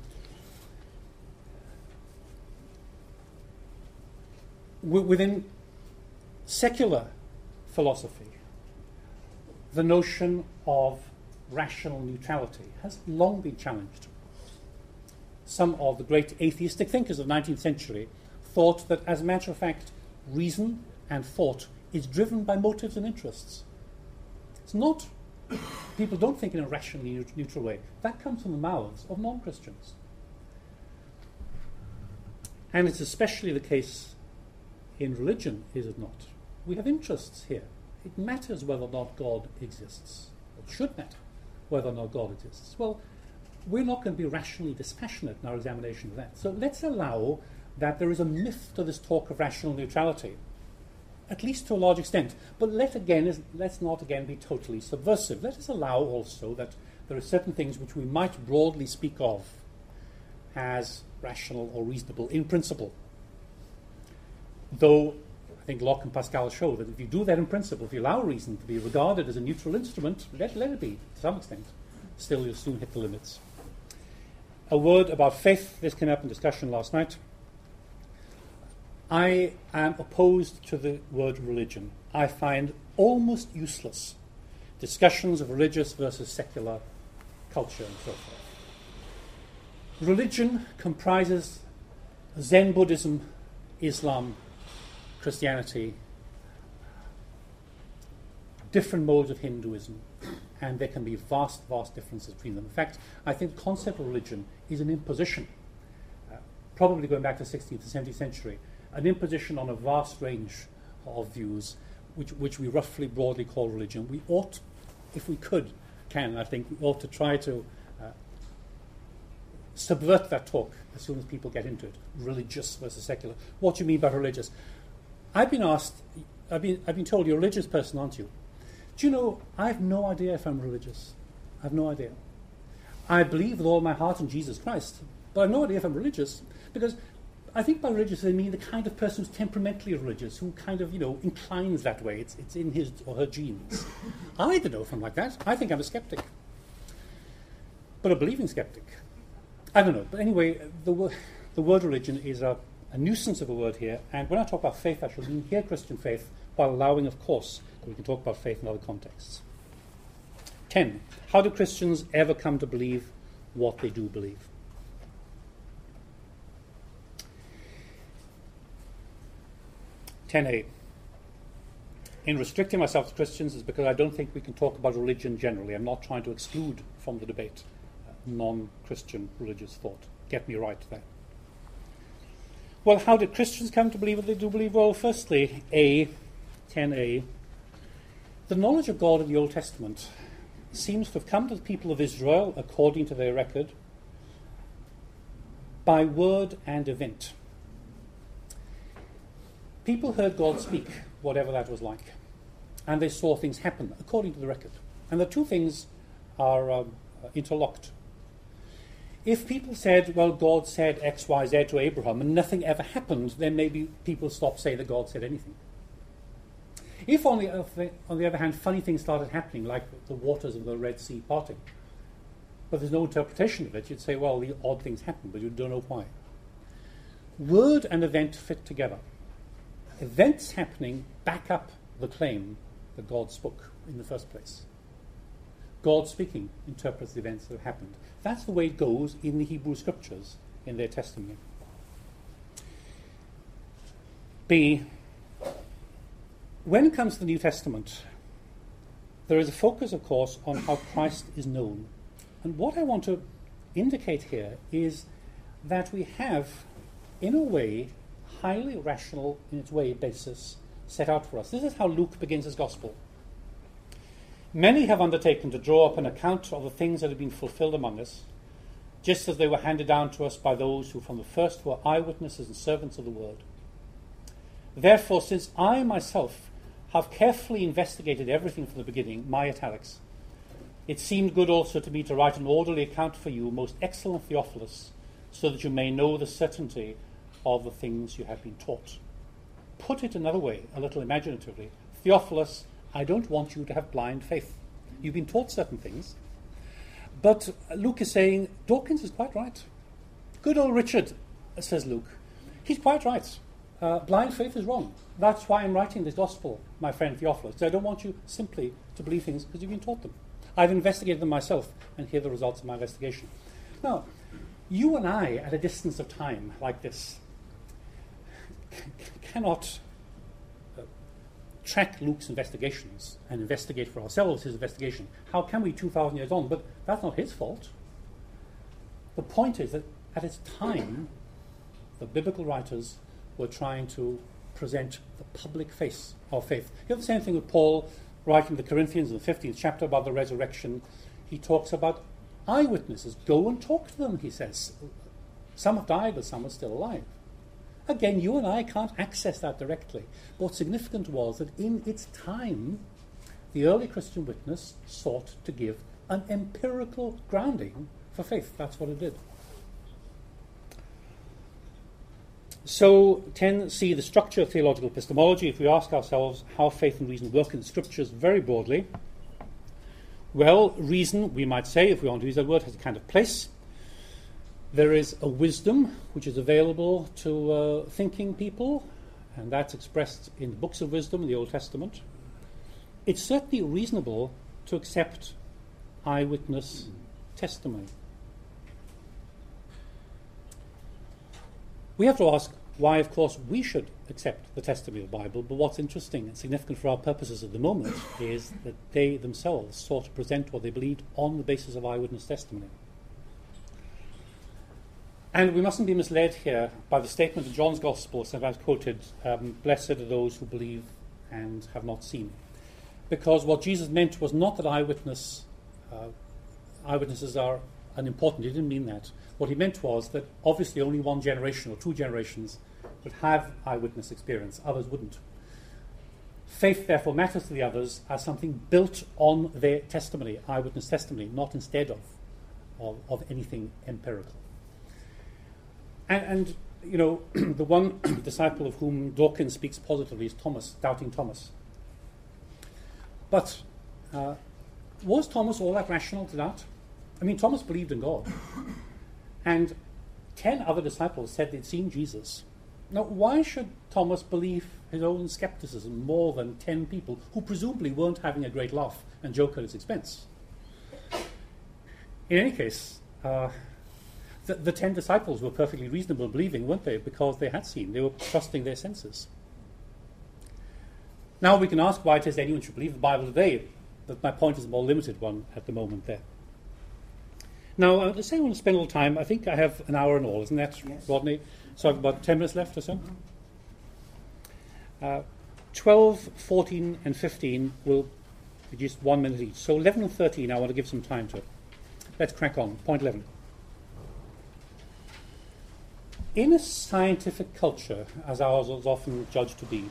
B: Within secular philosophy, the notion of rational neutrality has long been challenged. Some of the great atheistic thinkers of the 19th century thought that, as a matter of fact, reason and thought is driven by motives and interests. It's not, people don't think in a rationally neutral way. That comes from the mouths of non-Christians. And it's especially the case in religion, is it not? We have interests here. It matters whether or not God exists. It should matter whether or not God exists. Well, we're not going to be rationally dispassionate in our examination of that. So let's allow that there is a myth to this talk of rational neutrality, at least to a large extent. But let's not again be totally subversive. Let us allow also that there are certain things which we might broadly speak of as rational or reasonable in principle. Though I think Locke and Pascal show that if you do that in principle, if you allow reason to be regarded as a neutral instrument, let it be to some extent, still you'll soon hit the limits. A word about faith. This came up in discussion last night. I am opposed to the word religion. I find almost useless discussions of religious versus secular culture and so forth. Religion comprises Zen Buddhism, Islam, Christianity, different modes of Hinduism, and there can be vast, vast differences between them. In fact, I think the concept of religion is an imposition, probably going back to the 16th and 17th century, an imposition on a vast range of views, which we roughly, broadly call religion. We ought, if we I think, we ought to try to subvert that talk as soon as people get into it. Religious versus secular. What do you mean by religious? I've been told you're a religious person, aren't you? Do you know, I have no idea if I'm religious. I have no idea. I believe with all my heart in Jesus Christ, but I have no idea if I'm religious, because I think by religious I mean the kind of person who's temperamentally religious, who kind of, inclines that way. It's in his or her genes. I don't know if I'm like that. I think I'm a skeptic. But a believing skeptic. I don't know. But anyway, the word religion is a nuisance of a word here, and when I talk about faith, I shall mean here Christian faith, while allowing, of course, that we can talk about faith in other contexts. 10. How do Christians ever come to believe what they do believe? (10a). In restricting myself to Christians is because I don't think we can talk about religion generally. I'm not trying to exclude from the debate non-Christian religious thought. Get me right there. Well, how did Christians come to believe what they do believe? Well, firstly, 10a, the knowledge of God in the Old Testament seems to have come to the people of Israel, according to their record, by word and event. People heard God speak, whatever that was like, and they saw things happen, according to the record. And the two things are interlocked. If people said, well, God said X, Y, Z to Abraham, and nothing ever happened, then maybe people stopped saying that God said anything. If, on the other hand, funny things started happening, like the waters of the Red Sea parting, but there's no interpretation of it, you'd say, well, the odd things happen, but you don't know why. Word and event fit together. Events happening back up the claim that God spoke in the first place. God speaking interprets the events that have happened. That's the way it goes in the Hebrew Scriptures in their testimony. B, when it comes to the New Testament, there is a focus, of course, on how Christ is known. And what I want to indicate here is that we have, in a way, highly rational, in its way, basis set out for us. This is how Luke begins his Gospel. Many have undertaken to draw up an account of the things that have been fulfilled among us, just as they were handed down to us by those who from the first were eyewitnesses and servants of the word. Therefore, since I myself have carefully investigated everything from the beginning, my italics, it seemed good also to me to write an orderly account for you, most excellent Theophilus, so that you may know the certainty of the things you have been taught. Put it another way, a little imaginatively, Theophilus, I don't want you to have blind faith. You've been taught certain things, but Luke is saying, Dawkins is quite right. Good old Richard, says Luke, he's quite right. Blind faith is wrong. That's why I'm writing this gospel, my friend Theophilus. I don't want you simply to believe things because you've been taught them. I've investigated them myself, and here are the results of my investigation. Now, you and I, at a distance of time like this, cannot track Luke's investigations and investigate for ourselves his investigation. How can we 2,000 years on? But that's not his fault. The point is that at its time, the biblical writers were trying to present the public face of faith. You have the same thing with Paul writing to the Corinthians in the 15th chapter about the resurrection. He talks about eyewitnesses. Go and talk to them, he says. Some have died, but some are still alive. Again, you and I can't access that directly. What's significant was that in its time, the early Christian witness sought to give an empirical grounding for faith. That's what it did. So, 10c, the structure of theological epistemology. If we ask ourselves how faith and reason work in the Scriptures very broadly, well, reason, we might say, if we want to use that word, has a kind of place. There is a wisdom which is available to thinking people, and that's expressed in the books of wisdom in the Old Testament. It's certainly reasonable to accept eyewitness testimony. We have to ask why, of course, we should accept the testimony of the Bible, but what's interesting and significant for our purposes at the moment is that they themselves sought to present what they believed on the basis of eyewitness testimony. And we mustn't be misled here by the statement in John's Gospel, as I've quoted, blessed are those who believe and have not seen. Because what Jesus meant was not that eyewitnesses are unimportant. He didn't mean that. What he meant was that obviously only one generation or two generations would have eyewitness experience, others wouldn't. Faith therefore matters to the others as something built on their testimony, eyewitness testimony, not instead of anything empirical. And you know, the one disciple of whom Dawkins speaks positively is Thomas, Doubting Thomas. But was Thomas all that rational to doubt? I mean, Thomas believed in God. And 10 other disciples said they'd seen Jesus. Now, why should Thomas believe his own skepticism more than 10 people who presumably weren't having a great laugh and joke at his expense? In any case, the 10 disciples were perfectly reasonable in believing, weren't they? Because they had seen. They were trusting their senses. Now we can ask why it is anyone should believe the Bible today, but my point is a more limited one at the moment there. Now, let's say I want to spend a little time. I think I have an hour and all, isn't that, yes, Rodney? So I've about 10 minutes left or so. 12, 14 and 15 will be just 1 minute each. So 11 and 13 I want to give some time to. Let's crack on. Point 11. In a scientific culture, as ours is often judged to be,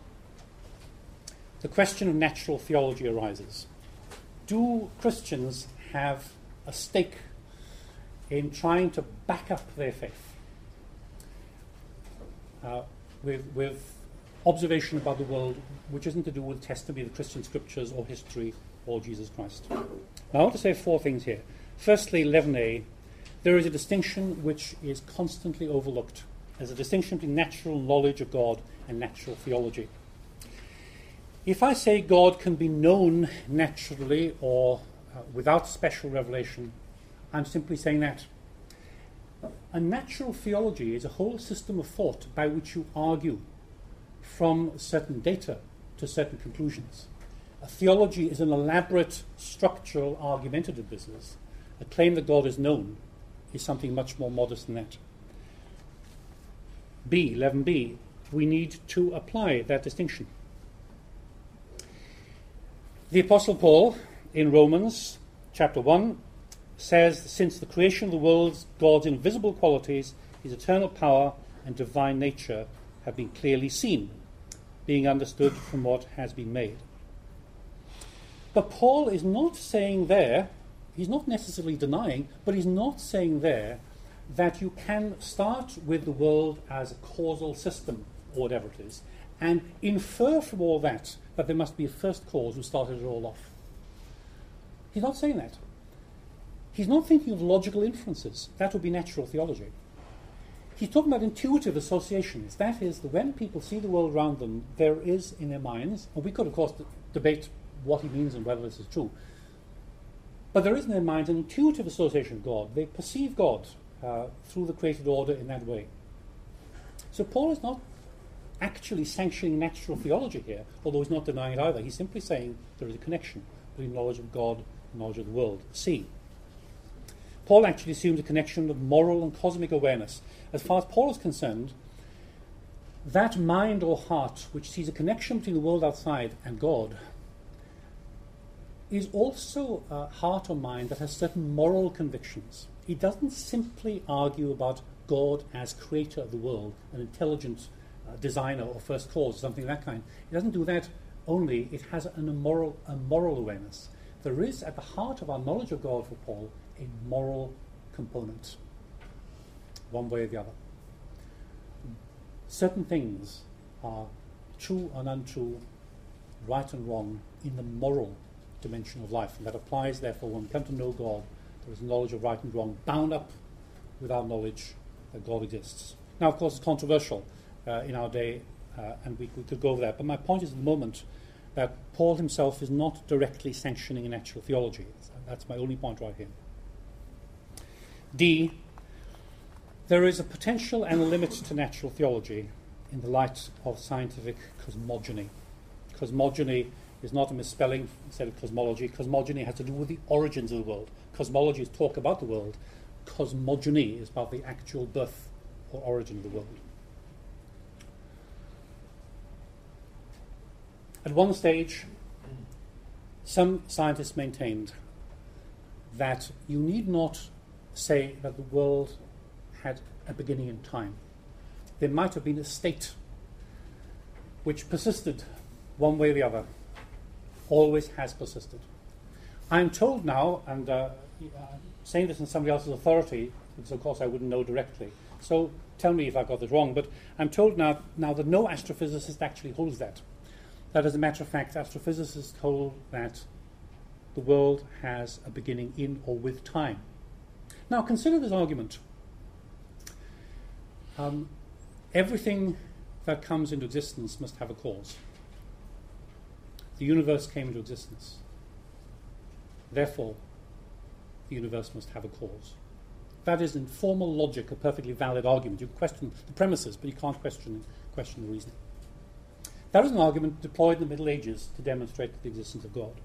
B: the question of natural theology arises. Do Christians have a stake in trying to back up their faith with observation about the world which isn't to do with testimony of the Christian scriptures or history or Jesus Christ? Now, I want to say 4 things here. Firstly, 11a, there is a distinction which is constantly overlooked. There's a distinction between natural knowledge of God and natural theology. If I say God can be known naturally or without special revelation, I'm simply saying that. A natural theology is a whole system of thought by which you argue from certain data to certain conclusions. A theology is an elaborate, structural, argumentative business. A claim that God is known is something much more modest than that. 11b, we need to apply that distinction. The Apostle Paul, in Romans chapter 1, says, since the creation of the world, God's invisible qualities, his eternal power and divine nature have been clearly seen, being understood from what has been made. But Paul is not saying there, he's not necessarily denying, but he's not saying there that you can start with the world as a causal system, or whatever it is, and infer from all that there must be a first cause who started it all off. He's not saying that. He's not thinking of logical inferences. That would be natural theology. He's talking about intuitive associations. That is, that when people see the world around them, there is in their minds, and we could, of course, debate what he means and whether this is true, but there is in their minds an intuitive association of God. They perceive God through the created order in that way. So Paul is not actually sanctioning natural theology here, although he's not denying it either. He's simply saying there is a connection between knowledge of God and knowledge of the world. C. Paul actually assumes a connection of moral and cosmic awareness. As far as Paul is concerned, that mind or heart which sees a connection between the world outside and God is also a heart or mind that has certain moral convictions. He doesn't simply argue about God as creator of the world, an intelligent designer or first cause, something of that kind. He doesn't do that only. It has a moral awareness. There is at the heart of our knowledge of God for Paul a moral component, one way or the other. Certain things are true and untrue, right and wrong in the moral dimension of life, and that applies therefore when we come to know God. There is knowledge of right and wrong bound up with our knowledge that God exists. Now, of course, it's controversial in our day, and we could go over that, but my point is at the moment that Paul himself is not directly sanctioning a natural theology. That's my only point right here. D, There is a potential and a limit to natural theology in the light of scientific cosmogony. Cosmogony is not a misspelling instead of cosmology. Cosmogony has to do with the origins of the world. Cosmology is talk about the world. Cosmogony is about the actual birth or origin of the world. At one stage, some scientists maintained that you need not say that the world had a beginning in time. There might have been a state which persisted one way or the other, always has persisted. I'm told now, and saying this in somebody else's authority, because of course I wouldn't know directly, so tell me if I got this wrong, but I'm told now that no astrophysicist actually holds that. That as a matter of fact, astrophysicists hold that the world has a beginning in or with time. Now consider this argument. Everything that comes into existence must have a cause. The universe came into existence. Therefore, the universe must have a cause. That is, in formal logic, a perfectly valid argument. You can question the premises, but you can't question the reasoning. That was an argument deployed in the Middle Ages to demonstrate the existence of God.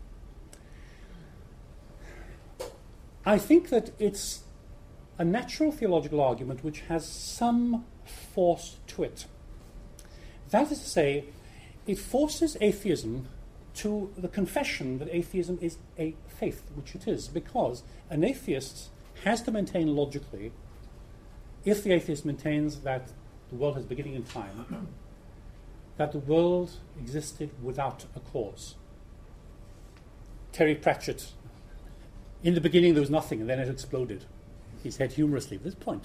B: I think that it's a natural theological argument which has some force to it. That is to say, it forces atheism to the confession that atheism is a faith, which it is, because an atheist has to maintain logically, if the atheist maintains that the world has beginning in time, that the world existed without a cause. Terry Pratchett, in the beginning there was nothing and then it exploded. He said humorously at this point.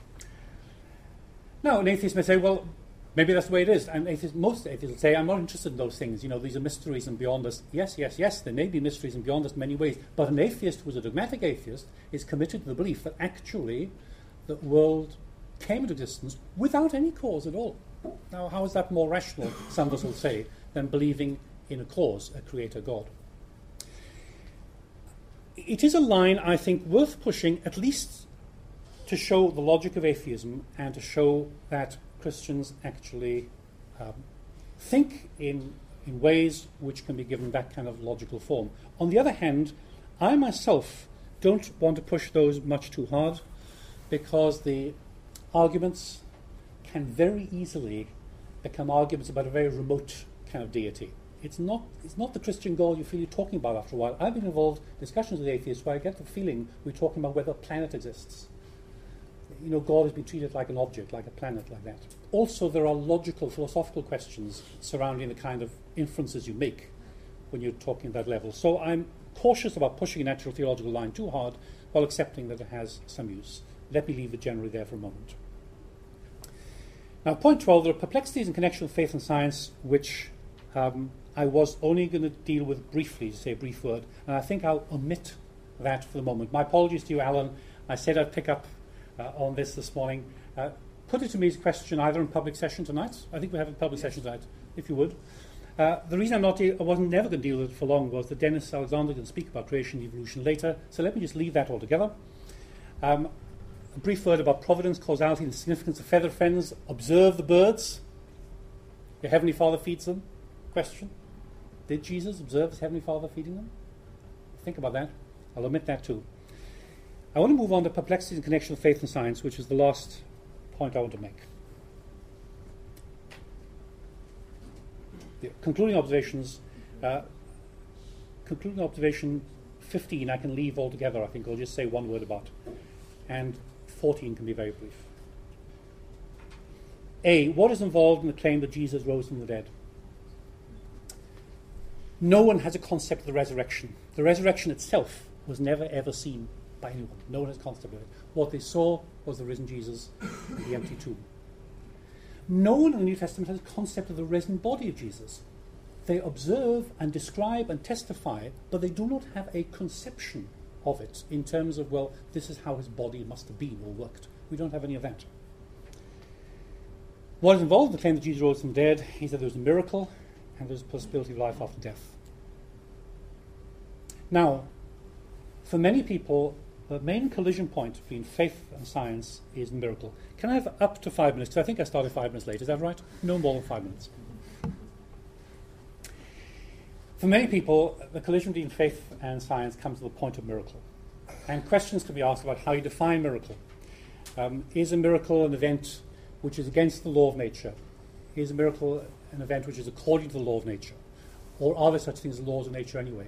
B: Now, an atheist may say, well, maybe that's the way it is. And most atheists will say, I'm not interested in those things. You know, these are mysteries and beyond us. Yes, there may be mysteries and beyond us in many ways. But an atheist who is a dogmatic atheist is committed to the belief that actually the world came into existence without any cause at all. Now, how is that more rational, some of us will say, than believing in a cause, a creator God? It is a line, I think, worth pushing, at least to show the logic of atheism and to show that Christians actually think in ways which can be given that kind of logical form. On the other hand, I myself don't want to push those much too hard, because the arguments can very easily become arguments about a very remote kind of deity. It's not the Christian God you feel you're talking about after a while. I've been involved in discussions with atheists where I get the feeling we're talking about whether a planet exists. You know, God has been treated like an object, like a planet, like that. Also, there are logical, philosophical questions surrounding the kind of inferences you make when you're talking at that level. So I'm cautious about pushing a natural theological line too hard while accepting that it has some use. Let me leave it generally there for a moment. Now, point 12, there are perplexities in connection with faith and science, which I was only going to deal with briefly, to say a brief word, and I think I'll omit that for the moment. My apologies to you, Alan. I said I'd pick up on this morning. Put it to me as a question either in public session tonight. I think we have a public session tonight, if you would. The reason I wasn't never going to deal with it for long was that Dennis Alexander can speak about creation and evolution later, so let me just leave that altogether. A brief word about providence, causality, and the significance of feather friends. Observe the birds. Your Heavenly Father feeds them. Question. Did Jesus observe his Heavenly Father feeding them? Think about that. I'll omit that too. I want to move on to perplexities in connection with faith and science, which is the last point I want to make. The concluding observations. Concluding observation 15 I can leave altogether, I think. I'll just say one word about. And 14 can be very brief. A. What is involved in the claim that Jesus rose from the dead? No one has a concept of the resurrection. The resurrection itself was never ever seen by anyone. No one has a concept of it. What they saw was the risen Jesus in the empty tomb. No one in the New Testament has a concept of the risen body of Jesus. They observe and describe and testify, but they do not have a conception of it in terms of, well, this is how his body must have been or worked. We don't have any of that. What is involved in the claim that Jesus rose from the dead is that there's a miracle and there's a possibility of life after death. Now, for many people, the main collision point between faith and science is miracle. Can I have up to 5 minutes? Because I think I started 5 minutes late. Is that right? No more than 5 minutes. For many people, the collision between faith and science comes to the point of miracle. And questions can be asked about how you define miracle. Is a miracle an event which is against the law of nature? Is a miracle an event which is according to the law of nature? Or are there such things as laws of nature anyway?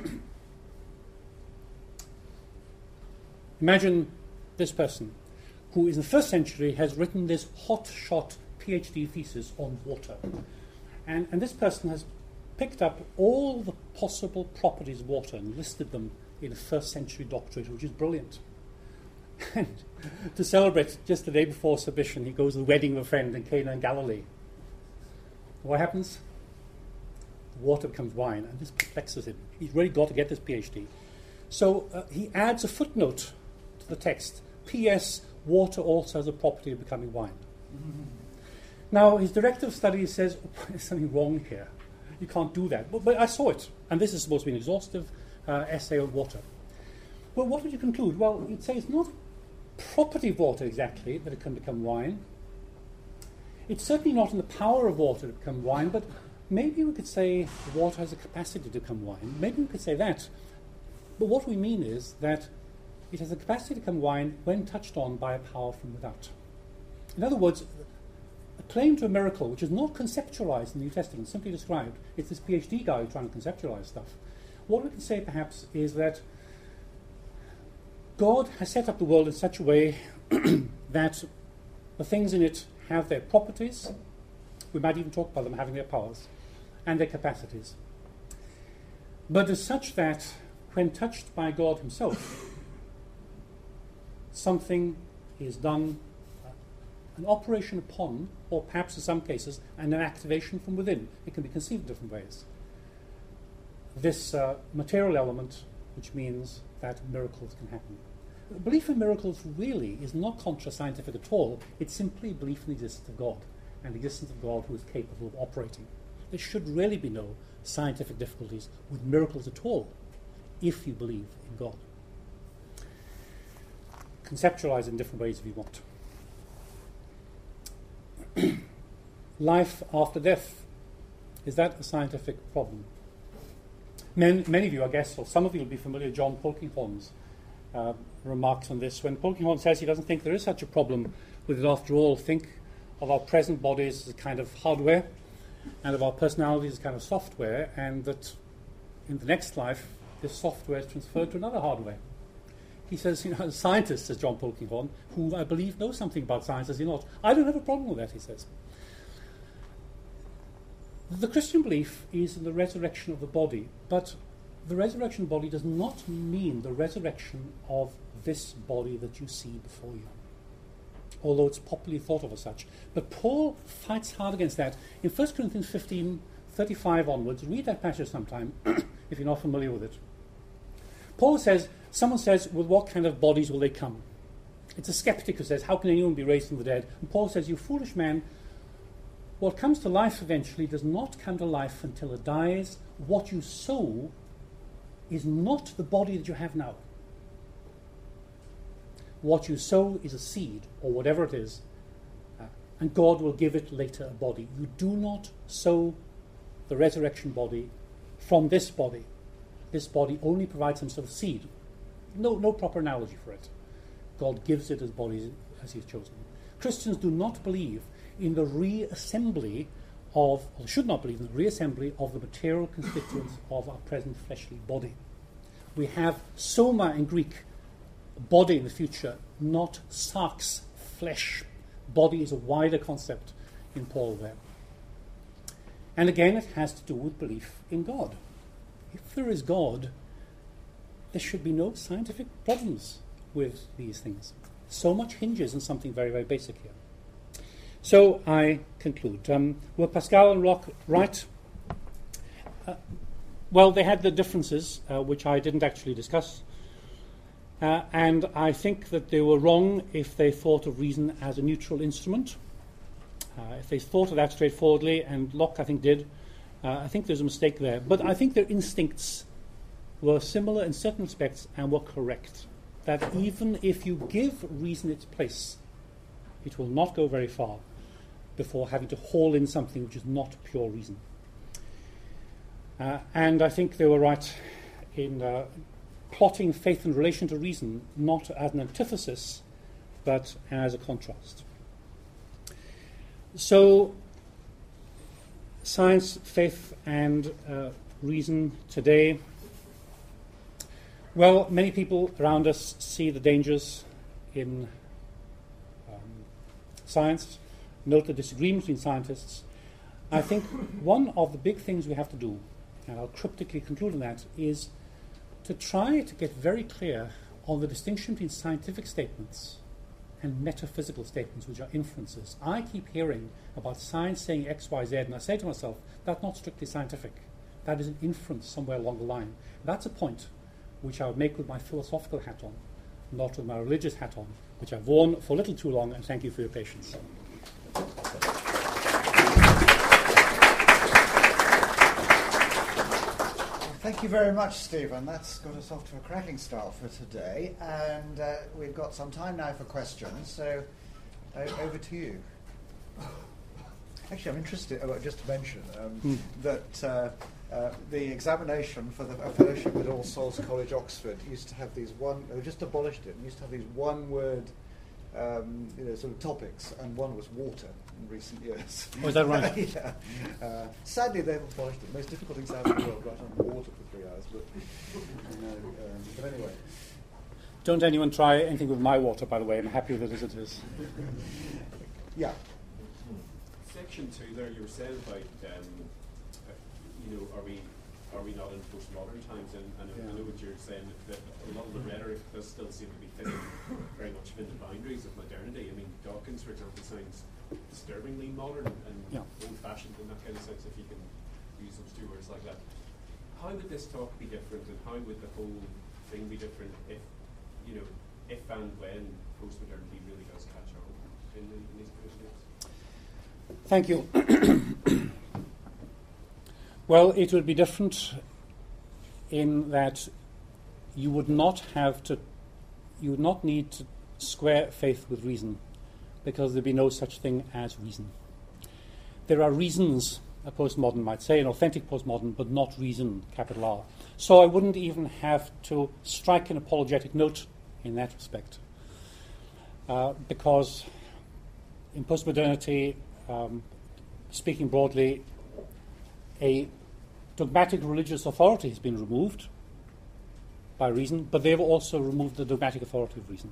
B: Imagine this person who in the first century has written this hot-shot PhD thesis on water. And this person has picked up all the possible properties of water and listed them in a first century doctorate, which is brilliant. And to celebrate, just the day before submission, he goes to the wedding of a friend in Cana in Galilee. What happens? The water becomes wine, and this perplexes him. He's really got to get this PhD. So he adds a footnote to the text. P.S. Water also has a property of becoming wine. Now, his director of studies says, there's something wrong here. You can't do that. But I saw it, and this is supposed to be an exhaustive essay on water. Well, what would you conclude? Well, you'd say it's not property of water exactly that it can become wine. It's certainly not in the power of water to become wine, but maybe we could say water has a capacity to become wine. Maybe we could say that. But what we mean is that it has the capacity to become wine when touched on by a power from without. In other words, a claim to a miracle, which is not conceptualized in the New Testament, simply described, it's this PhD guy who's trying to conceptualize stuff. What we can say perhaps is that God has set up the world in such a way that the things in it have their properties. We might even talk about them having their powers and their capacities. But it's such that when touched by God himself, something is done, an operation upon, or perhaps in some cases, an activation from within. It can be conceived in different ways. This material element, which means that miracles can happen. Belief in miracles really is not contra-scientific at all. It's simply belief in the existence of God, and the existence of God who is capable of operating. There should really be no scientific difficulties with miracles at all, if you believe in God. Conceptualize in different ways if you want. Life after death, is that a scientific problem? Many of you, I guess, or some of you will be familiar with John Polkinghorne's remarks on this. When Polkinghorne says he doesn't think there is such a problem with it after all, think of our present bodies as a kind of hardware and of our personalities as a kind of software, and that in the next life this software is transferred to another hardware. He says, as a scientist, says John Polkinghorne, who I believe knows something about science, does he not? I don't have a problem with that, he says. The Christian belief is in the resurrection of the body, but the resurrection of the body does not mean the resurrection of this body that you see before you, although it's popularly thought of as such. But Paul fights hard against that. In 1 Corinthians 15:35 onwards, read that passage sometime, if you're not familiar with it. Paul says, someone says, with what kind of bodies will they come? It's a skeptic who says, how can anyone be raised from the dead? And Paul says, you foolish man, what comes to life eventually does not come to life until it dies. What you sow is not the body that you have now. What you sow is a seed, or whatever it is, and God will give it later a body. You do not sow the resurrection body from this body. This body only provides some sort of seed. No proper analogy for it. God gives it as bodies as he has chosen. Christians do not believe in the reassembly of, or should not believe in the reassembly of the material constituents of our present fleshly body. We have soma in Greek, body in the future, not sarx, flesh. Body is a wider concept in Paul there. And again, it has to do with belief in God. If there is God, there should be no scientific problems with these things. So much hinges on something very, very basic here. So I conclude. Were Pascal and Locke right? Well, they had the differences, which I didn't actually discuss. And I think that they were wrong if they thought of reason as a neutral instrument. If they thought of that straightforwardly, and Locke, I think, did, I think there's a mistake there. But I think their instincts were similar in certain respects and were correct. that even if you give reason its place, it will not go very far before having to haul in something which is not pure reason. And I think they were right in plotting faith in relation to reason, not as an antithesis, but as a contrast. So, science, faith, and reason today. Well, many people around us see the dangers in science, note the disagreement between scientists. I think one of the big things we have to do, and I'll cryptically conclude on that, is to try to get very clear on the distinction between scientific statements and metaphysical statements, which are inferences. I keep hearing about science saying X, Y, Z, and I say to myself, that's not strictly scientific. That is an inference somewhere along the line. That's a point which I would make with my philosophical hat on, not with my religious hat on, which I've worn for a little too long, and thank you for your patience.
A: Thank you very much, Stephen. That's got us off to a cracking start for today, and we've got some time now for questions, so over to you. Actually, I'm interested, just to mention, that the examination for the fellowship at All Souls College, Oxford, used to have these just abolished it, used to have these one-word sort of topics, and one was water in recent years.
B: Oh, is that right?
A: Yeah. Sadly, they've abolished it. The most difficult exam in the world, right on water for 3 hours. But anyway.
B: Don't anyone try anything with my water, by the way. I'm happy with it as it is.
A: Yeah.
C: Section 2 there, you were saying about, are we not in postmodern times? And I know what you're saying, that a lot of the rhetoric does still seem to be fitting very much within the boundaries of modernity. I mean, Dawkins, for example, sounds disturbingly modern and old-fashioned in that kind of sense, if you can use those two words like that. How would this talk be different, and how would the whole thing be different if and when postmodernity really does catch on in these questions?
B: Thank you. Well, it would be different in that you would not need to square faith with reason, because there'd be no such thing as reason. There are reasons, a postmodern might say, an authentic postmodern, but not reason, capital R. So I wouldn't even have to strike an apologetic note in that respect, because in postmodernity, speaking broadly, a dogmatic religious authority has been removed by reason, but they've also removed the dogmatic authority of reason.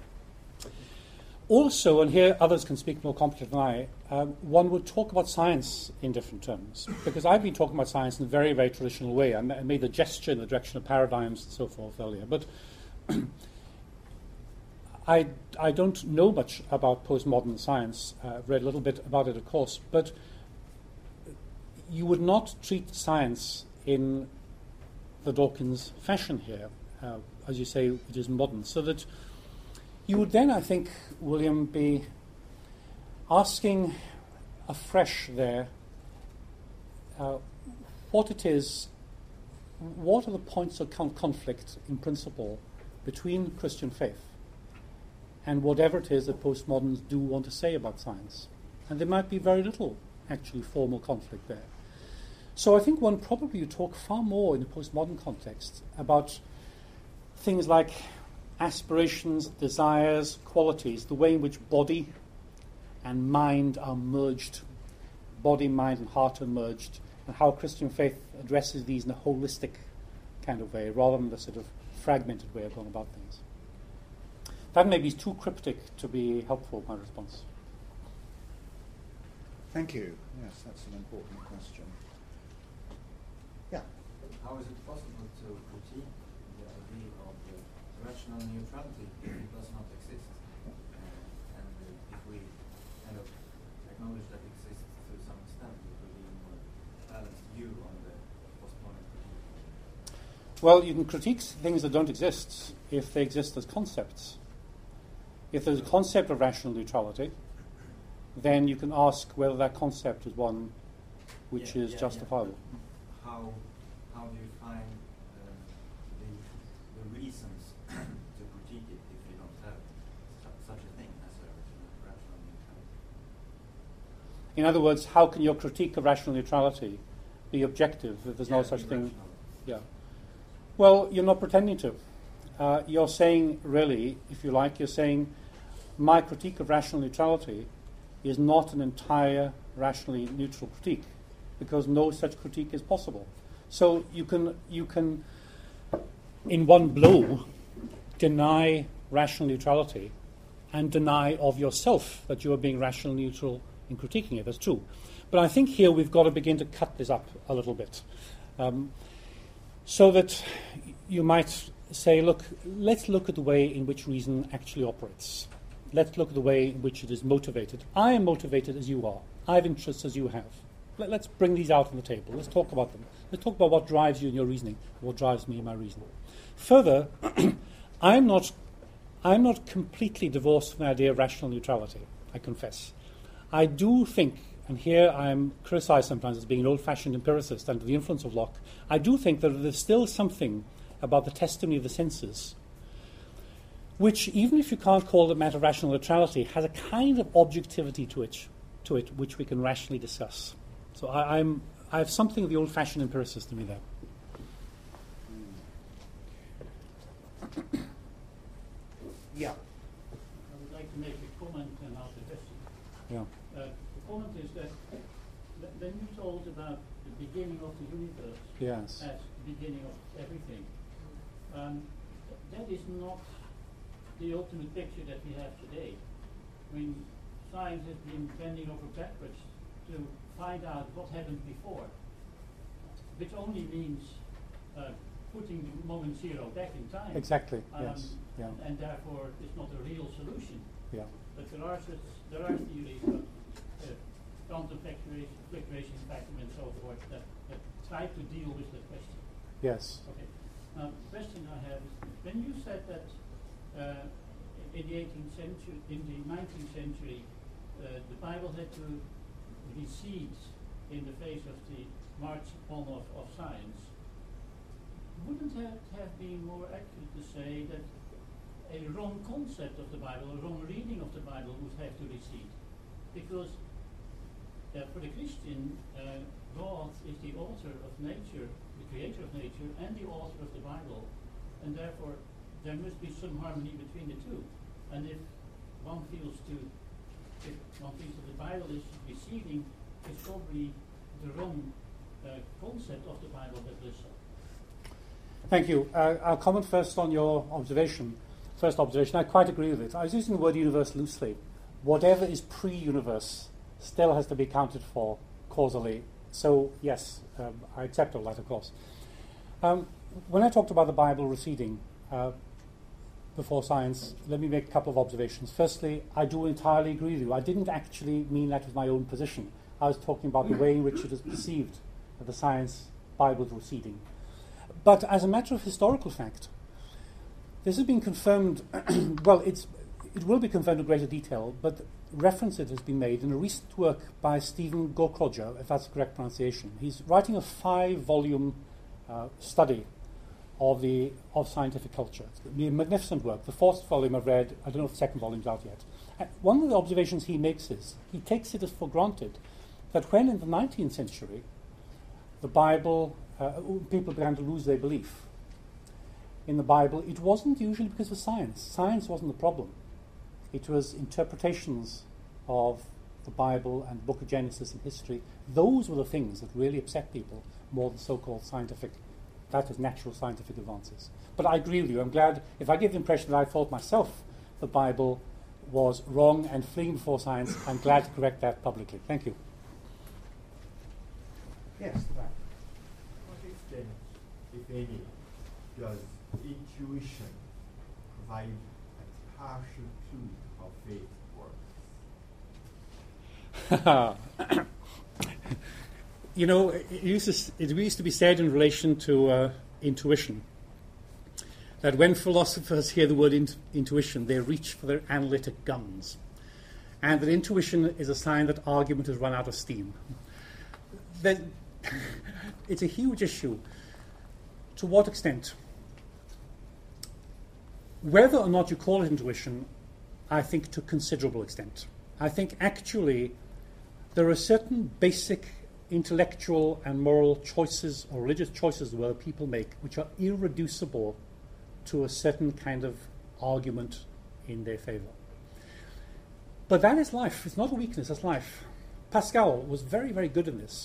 B: Also, and here others can speak more competently than I, one would talk about science in different terms, because I've been talking about science in a very, very traditional way. I made the gesture in the direction of paradigms and so forth earlier, but I don't know much about postmodern science. I've read a little bit about it, of course, but you would not treat science in the Dawkins fashion here, as you say, it is modern, so that you would then, I think, William, be asking afresh there what it is, what are the points of conflict in principle between Christian faith and whatever it is that postmoderns do want to say about science. And there might be very little, actually, formal conflict there. So I think one probably would talk far more in the postmodern context about things like aspirations, desires, qualities, the way in which body and mind are merged, body, mind, and heart are merged, and how Christian faith addresses these in a holistic kind of way, rather than the sort of fragmented way of going about things. That may be too cryptic to be helpful, my response.
A: Thank you. Yes, that's an important question. Yeah.
D: How is it possible to critique the idea of rational neutrality if it does not exist? And if we kind of acknowledge that it exists to some extent, it will be a more balanced view on the postmodern critique.
B: Well, you can critique things that don't exist if they exist as concepts. If there's a concept of rational neutrality, then you can ask whether that concept is one which is justifiable.
D: Yeah. How do you find the reasons to critique
B: In other words, how can your critique of rational neutrality be objective if there's no such thing?
D: Rational.
B: Yeah. Well, you're not pretending to. You're saying, really, if you like, you're saying my critique of rational neutrality is not an entire rationally neutral critique, because no such critique is possible. So you can, in one blow, deny rational neutrality and deny of yourself that you are being rational neutral in critiquing it. That's true. But I think here we've got to begin to cut this up a little bit. So that you might say, look, let's look at the way in which reason actually operates. Let's look at the way in which it is motivated. I am motivated as you are. I have interests as you have. Let's bring these out on the table. Let's talk about them. Let's talk about what drives you in your reasoning, what drives me in my reasoning. Further, I'm not completely divorced from the idea of rational neutrality, I confess. I do think, and here I am criticized sometimes as being an old-fashioned empiricist under the influence of Locke, I do think that there's still something about the testimony of the senses which, even if you can't call it a matter of rational neutrality, has a kind of objectivity to it which we can rationally discuss. So I have something of the old-fashioned empiricist in me there.
A: Yeah.
E: I would like to make a comment and ask a question.
B: Yeah.
E: The comment is that when you told about the beginning of the universe
B: Yes.
E: as the beginning of everything, that is not the ultimate picture that we have today. I mean, science has been bending over backwards to find out what happened before, which only means putting the moment zero back in time.
B: Exactly. Yes. Yeah.
E: And therefore it's not a real solution.
B: Yeah.
E: But there are theories of quantum fluctuation vacuum and so forth that try to deal with that question.
B: Yes.
E: Okay. Now the question I have is, when you said that in the 18th century, in the 19th century, the Bible had to recede in the face of the march on of science, wouldn't it have been more accurate to say that a wrong concept of the Bible, a wrong reading of the Bible would have to recede? Because for the Christian, God is the author of nature, the creator of nature, and the author of the Bible, and therefore there must be some harmony between the two. And if one feels that the Bible is receding, it's probably the wrong concept of the Bible that does so.
B: Thank you. I'll comment first on your observation. First observation, I quite agree with it. I was using the word universe loosely. Whatever is pre-universe still has to be accounted for causally. So, yes, I accept all that, of course. When I talked about the Bible receding before science, let me make a couple of observations. Firstly, I do entirely agree with you. I didn't actually mean that with my own position. I was talking about the way in which it is perceived that the science Bible is receding. But as a matter of historical fact, this has been confirmed, well, it will be confirmed in greater detail, but reference it has been made in a recent work by Stephen Gaukroger, if that's the correct pronunciation. He's writing a 5-volume study of scientific culture. It's a magnificent work. The 4th volume I've read. I don't know if the 2nd volume's out yet. And one of the observations he makes is, he takes it as for granted that when in the 19th century the Bible, people began to lose their belief in the Bible, it wasn't usually because of science. Science wasn't the problem. It was interpretations of the Bible and the book of Genesis and history. Those were the things that really upset people more than so-called scientific, that is, natural scientific advances. But I agree with you. I'm glad, if I give the impression that I thought myself the Bible was wrong and fleeing before science, I'm glad to correct that publicly. Thank you.
A: Yes, the back.
F: What extent, if any, does intuition provide a partial clue of faith works?
B: You know, it used to be said in relation to intuition that when philosophers hear the word intuition, they reach for their analytic guns, and that intuition is a sign that argument has run out of steam. Then it's a huge issue. To what extent? Whether or not you call it intuition, I think to considerable extent. I think actually there are certain basic intellectual and moral choices or religious choices where people make which are irreducible to a certain kind of argument in their favor. But that is life. It's not a weakness, it's life. Pascal was very, very good in this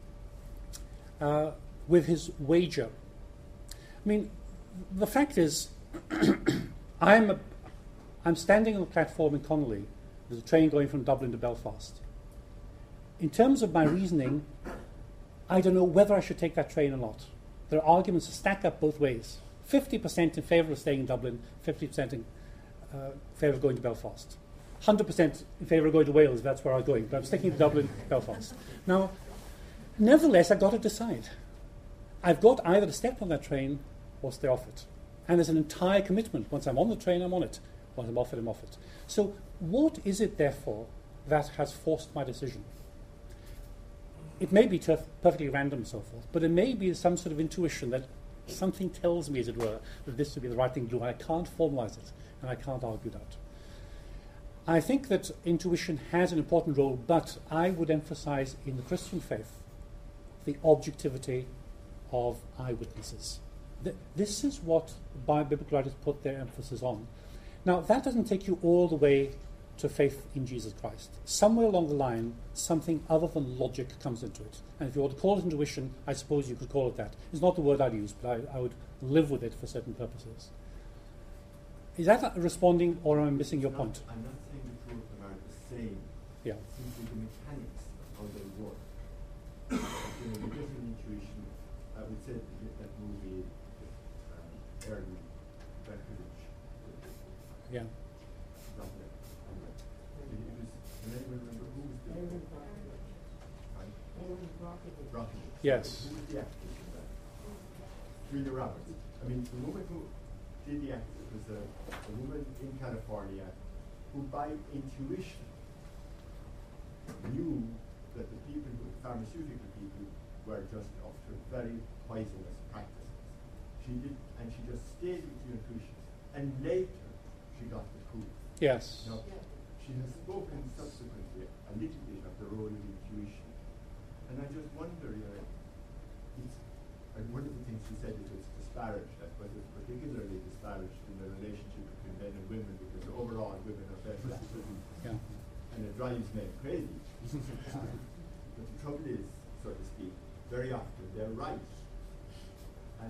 B: with his wager. I mean, the fact is, I'm standing on the platform in Connolly. There's a train going from Dublin to Belfast. In terms of my reasoning, I don't know whether I should take that train or not. There are arguments that stack up both ways. 50% in favour of staying in Dublin, 50% in favour of going to Belfast. 100% in favour of going to Wales, if that's where I'm going. But I'm sticking to Dublin, Belfast. Now, nevertheless, I've got to decide. I've got either to step on that train or stay off it. And there's an entire commitment. Once I'm on the train, I'm on it. Once I'm off it, I'm off it. So what is it, therefore, that has forced my decision? It may be perfectly random and so forth, but it may be some sort of intuition that something tells me, as it were, that this would be the right thing to do. I can't formalize it, and I can't argue that. I think that intuition has an important role, but I would emphasize in the Christian faith the objectivity of eyewitnesses. This is what biblical writers put their emphasis on. Now, that doesn't take you all the way to faith in Jesus Christ. Somewhere along the line, something other than logic comes into it. And if you were to call it intuition, I suppose you could call it that. It's not the word I'd use, but I would live with it for certain purposes. Is that responding, or am I missing your point?
F: I'm not saying the two of them are the same.
B: Yeah.
F: Simply the mechanics of how they work. The different intuition. I would say that movie, Early Breckenridge.
B: Yeah. Yes.
F: Who was the actress in that? Julia Roberts. I mean, the woman who did the act was a woman in California who, by intuition, knew that the people, pharmaceutical people, were just up to very poisonous practices. She just stayed with the intuition, and later she got the proof.
B: Yes.
F: Now, she has spoken subsequently a little bit of the role of intuition. And I just wonder, and one of the things she said is it's disparaged. I suppose it's particularly disparaged in the relationship between men and women, because overall women are better at it.
B: Yeah.
F: And it drives men crazy. But the trouble is, so to speak, very often they're right. And,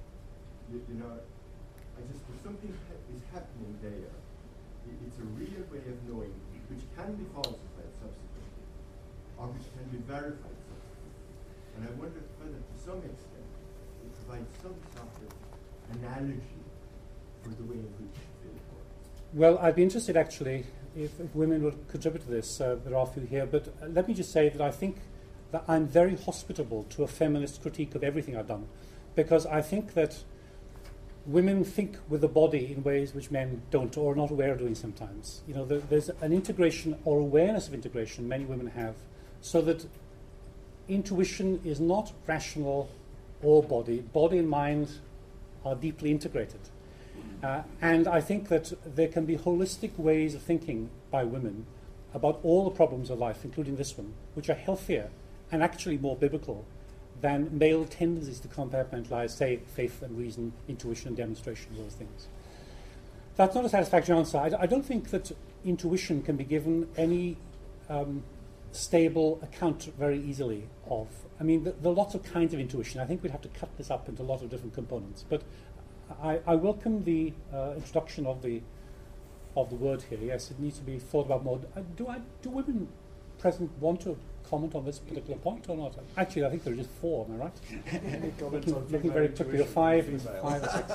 F: there's something is happening there. It's a real way of knowing, which can be falsified subsequently, or which can be verified subsequently. And I wonder whether, to some extent, it provides some sort of analogy for the way in which they work.
B: Well, I'd be interested, actually, if women would contribute to this. There are a few here, but let me just say that I think that I'm very hospitable to a feminist critique of everything I've done, because I think that women think with the body in ways which men don't, or are not aware of doing sometimes. There's an integration or awareness of integration many women have, so that intuition is not rational or body. Body and mind are deeply integrated. And I think that there can be holistic ways of thinking by women about all the problems of life, including this one, which are healthier and actually more biblical than male tendencies to compartmentalize, say, faith and reason, intuition and demonstration, those things. That's not a satisfactory answer. I don't think that intuition can be given any stable account very easily of. I mean, there are lots of kinds of intuition. I think we'd have to cut this up into a lot of different components. But I welcome the introduction of the word here. Yes, it needs to be thought about more. Do women present want to comment on this particular point or not? Actually, I think there are just 4, am I right?
A: Any comments on
B: looking very quickly at 5 and 5 or 6.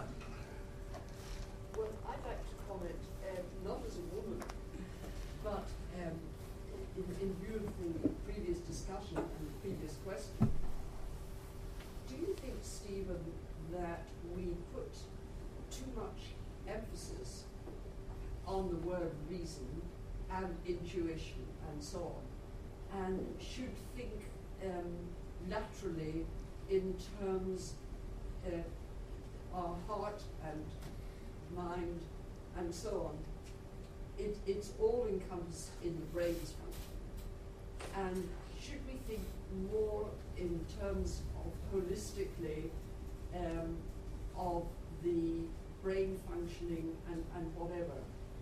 G: Well, I'd like to comment, not as a woman, but in view of the previous discussion and the previous question. Do you think, Stephen, that we put too much emphasis on the word reason and intuition and so on, and should think laterally in terms of our heart and mind and so on? It's all encompassed in the brain's function. And should we think more in terms of holistically of the brain functioning and whatever?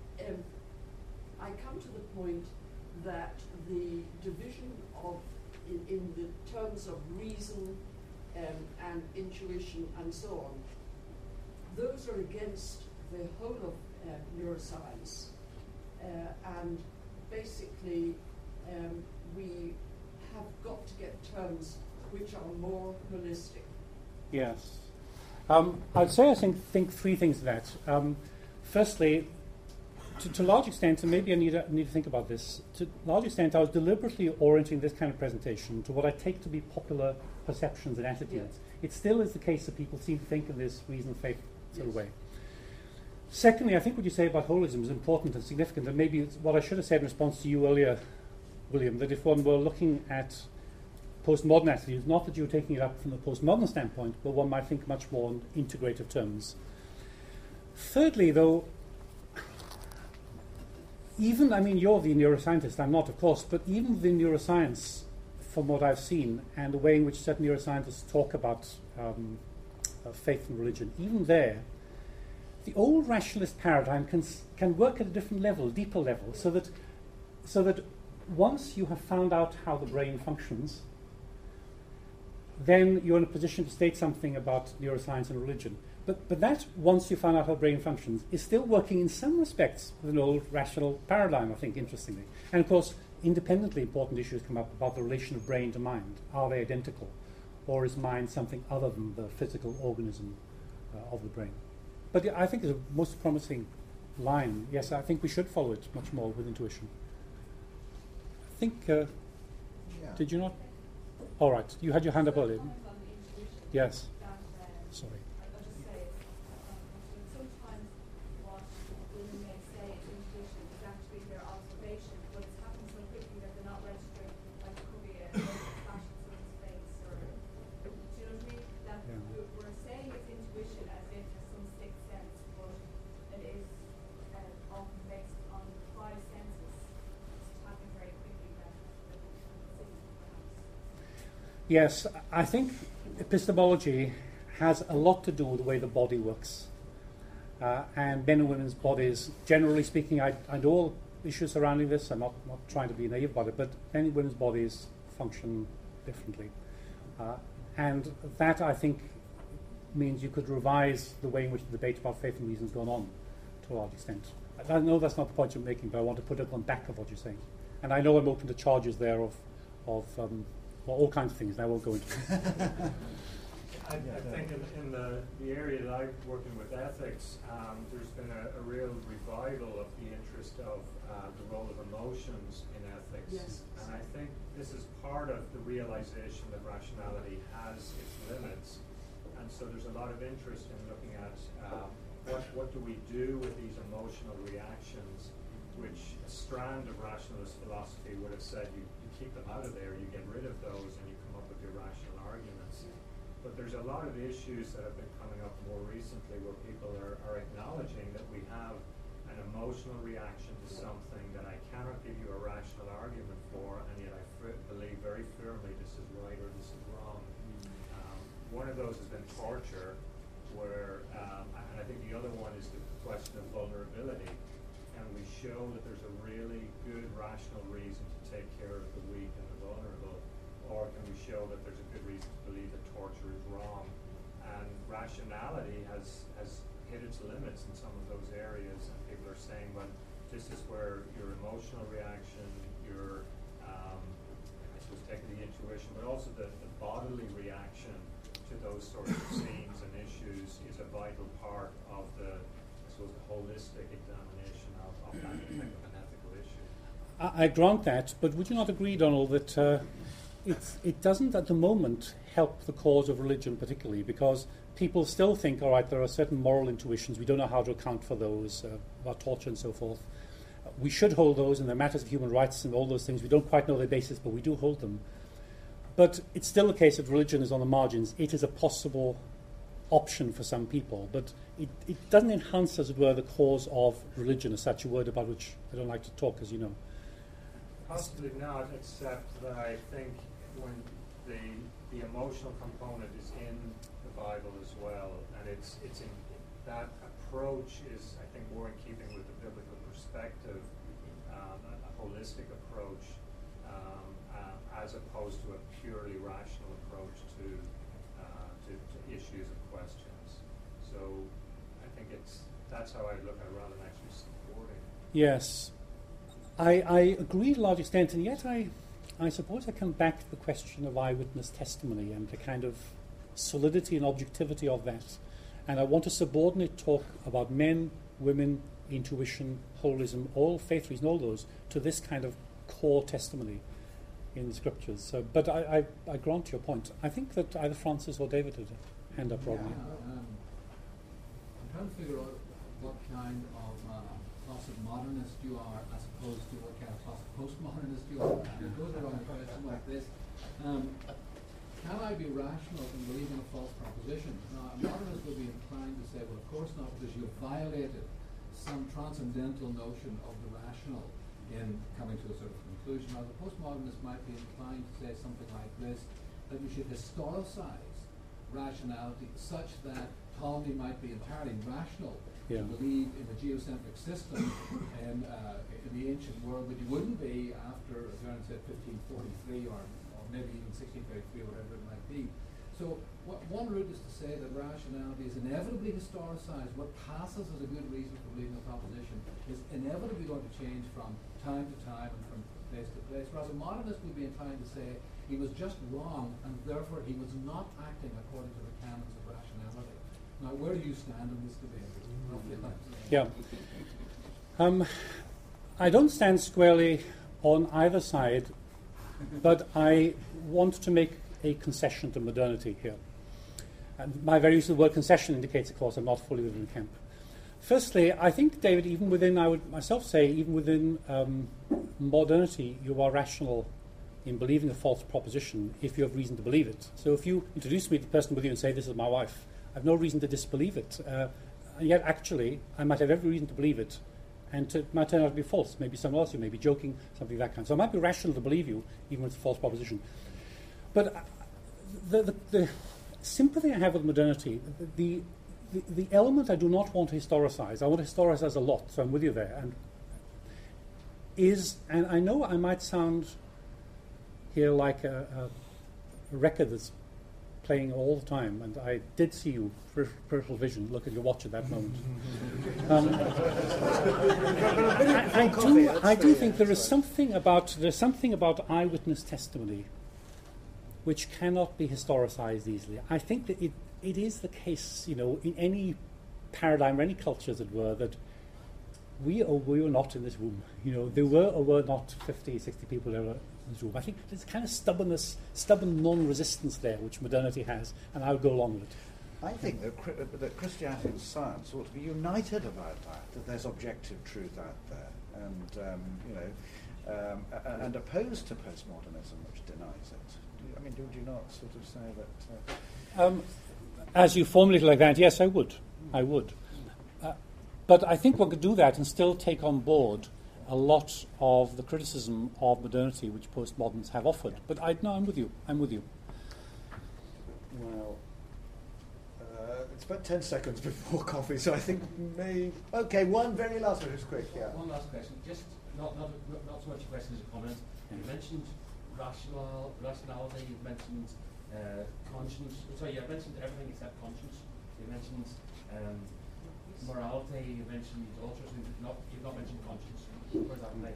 G: I come to the point that the division of, in the terms of reason and intuition and so on, those are against the whole of neuroscience. And basically, we have got to get terms which are more holistic.
B: Yes. I'd say I think three things to that. Firstly, to a large extent, and maybe I need to think about this, to a large extent I was deliberately orienting this kind of presentation to what I take to be popular perceptions and attitudes.
G: Yes.
B: It still is the case that people seem to think in this reason, faith sort of way. Secondly, I think what you say about holism is important and significant, and maybe it's what I should have said in response to you earlier, William, that if one were looking at postmodern attitudes, not that you're taking it up from the postmodern standpoint, but one might think much more in integrative terms. Thirdly, though, even, I mean, you're the neuroscientist, I'm not, of course, but even the neuroscience, from what I've seen, and the way in which certain neuroscientists talk about faith and religion, even there, the old rationalist paradigm can work at a different level, deeper level, so that once you have found out how the brain functions, then you're in a position to state something about neuroscience and religion. But that, once you find out how the brain functions, is still working in some respects with an old rational paradigm, I think, interestingly. And of course, independently important issues come up about the relation of brain to mind. Are they identical? Or is mind something other than the physical organism of the brain? But I think it's a most promising line. Yes, I think we should follow it much more with intuition. I think, did you not? All right, you had your hand up earlier. Yes. Sorry. Yes, I think epistemology has a lot to do with the way the body works. And men and women's bodies, generally speaking, I know all issues surrounding this. I'm not trying to be naive about it, but men and women's bodies function differently. And that, I think, means you could revise the way in which the debate about faith and reason has gone on to a large extent. I know that's not the point you're making, but I want to put it on back of what you're saying. And I know I'm open to charges there of all kinds of things, and I won't go into it.
H: I think in the area that I'm working with ethics, there's been a real revival of the interest of the role of emotions in ethics.
G: Yes.
H: And I think this is part of the realization that rationality has its limits. And so there's a lot of interest in looking at what do we do with these emotional reactions, which a strand of rationalist philosophy would have said you keep them out of there, you get rid of those, and you come up with your rational arguments. But there's a lot of issues that have been coming up more recently where people are acknowledging that we have an emotional reaction to something that I cannot give you a rational argument for, and yet I believe very firmly this is right or this is wrong. One of those has been torture, where, and I think the other one is the question of vulnerability. Can we show that there's a really good rational reason to take care of the weak and the vulnerable, or can we show that there's a good reason to believe that torture is wrong? And rationality has hit its limits in some of those areas, and people are saying, well, this is where your emotional reaction, your, I suppose, taking the intuition, but also the bodily reaction to those sorts of scenes and issues is a vital part of the holistic examination of that type of an ethical issue.
B: I grant that, but would you not agree, Donald, that it doesn't at the moment help the cause of religion particularly, because people still think, all right, there are certain moral intuitions, we don't know how to account for those, about torture and so forth. We should hold those, and the matters of human rights and all those things, we don't quite know their basis, but we do hold them. But it's still the case that religion is on the margins. It is a possible option for some people, but it doesn't enhance, as it were, the cause of religion as such, a word about which I don't like to talk, as you know.
H: Possibly not, except that I think when the emotional component is in the Bible as well, and it's in that approach is, I think, more in keeping with the biblical perspective, a holistic approach, as opposed to a purely rational approach to issues and questions. So I think that's how I look at it rather than actually supporting.
B: Yes. I agree to a large extent, and yet I suppose I come back to the question of eyewitness testimony and the kind of solidity and objectivity of that. And I want to subordinate talk about men, women, intuition, holism, all faith reason, all those, to this kind of core testimony in the scriptures. So, but I grant your point. I think that either Francis or David had a hand up, probably.
I: I'm trying to figure out what kind of classic modernist you are as opposed to what kind of classic postmodernist you are. And it goes around a question like this. Can I be rational in believing a false proposition? Now, a modernist would be inclined to say, well, of course not, because you've violated some transcendental notion of the rational in coming to a sort of conclusion. Now, the postmodernist might be inclined to say something like this, that we should historicize rationality such that Ptolemy might be entirely rational to believe in a geocentric system in the ancient world, but you wouldn't be after, as Aaron said, 1543 or maybe even 1633 or whatever it might be. So one route is to say that rationality is inevitably historicized. What passes as a good reason for believing a proposition is inevitably going to change from time to time and from place to place. Whereas a modernist would be inclined to say he was just wrong and therefore he was not acting according to the canons of rationality. Now, where do you stand in this debate?
B: Yeah. I don't stand squarely on either side, but I want to make a concession to modernity here. And my very use of the word concession indicates, of course, I'm not fully within the camp. Firstly, I think, David, even within, I would myself say, even within modernity, you are rational in believing a false proposition if you have reason to believe it. So if you introduce me to the person with you and say, this is my wife, I have no reason to disbelieve it. And yet, actually, I might have every reason to believe it, and it might turn out to be false. Maybe someone else, you may be joking, something of that kind. So it might be rational to believe you, even with a false proposition. But the sympathy I have with modernity, the element I do not want to historicize, I want to historicize a lot, so I'm with you there, and I know I might sound here like a record that's playing all the time, and I did see you, peripheral vision, look at your watch at that moment. I do think there's something about eyewitness testimony which cannot be historicized easily. I think that it is the case, in any paradigm or any culture, as it were, that we were not in this room. There were or were not 50, 60 people in this room. I think there's a kind of stubborn non-resistance there, which modernity has, and I would go along with it.
A: I think that Christianity and science ought to be united about that there's objective truth out there, and and opposed to postmodernism, which denies it. Would you not sort of say that?
B: As you formulate it like that, yes, I would. But I think one could do that and still take on board a lot of the criticism of modernity which postmoderns have offered. But I'm with you.
A: Well, it's about 10 seconds before coffee, so I think okay, one very last one, just quick. Yeah.
J: One last question, just not so much a question as a comment. You mentioned rationality. You mentioned conscience. Sorry, you mentioned everything except conscience. You mentioned morality. You mentioned altruism. You've not mentioned conscience. Where's that play?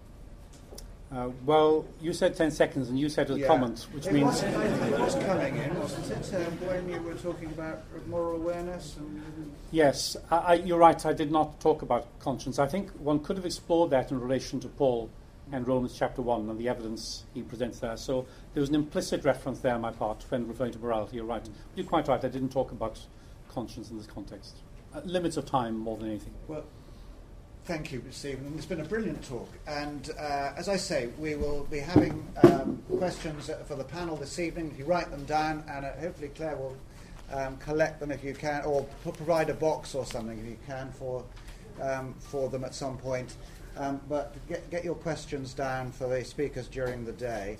B: Well, you said 10 seconds and you said a comment, which means...
A: I think it was coming in, wasn't it, when you were talking about moral awareness?
B: Yes, you're right, I did not talk about conscience. I think one could have explored that in relation to Paul and Romans chapter 1 and the evidence he presents there. So there was an implicit reference there on my part when referring to morality. You're right. You're quite right, I didn't talk about conscience in this context. Limits of time more than anything.
A: Well, thank you, Stephen. It's been a brilliant talk. And as I say, we will be having questions for the panel this evening. If you write them down, and hopefully Claire will collect them if you can, or provide a box or something if you can for them at some point. but get your questions down for the speakers during the day.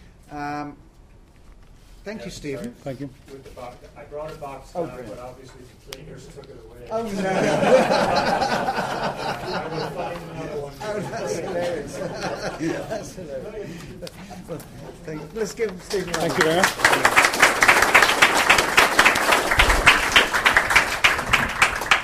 A: Thank you, Stephen.
B: Thank you.
H: With the box, I brought a box
A: Oh,
H: down,
A: brilliant.
H: but obviously the cleaners took it away.
A: Oh, no.
H: I will find another one.
A: Oh, that's hilarious. That's hilarious. Let's give Stephen a round.
B: Thank you very much.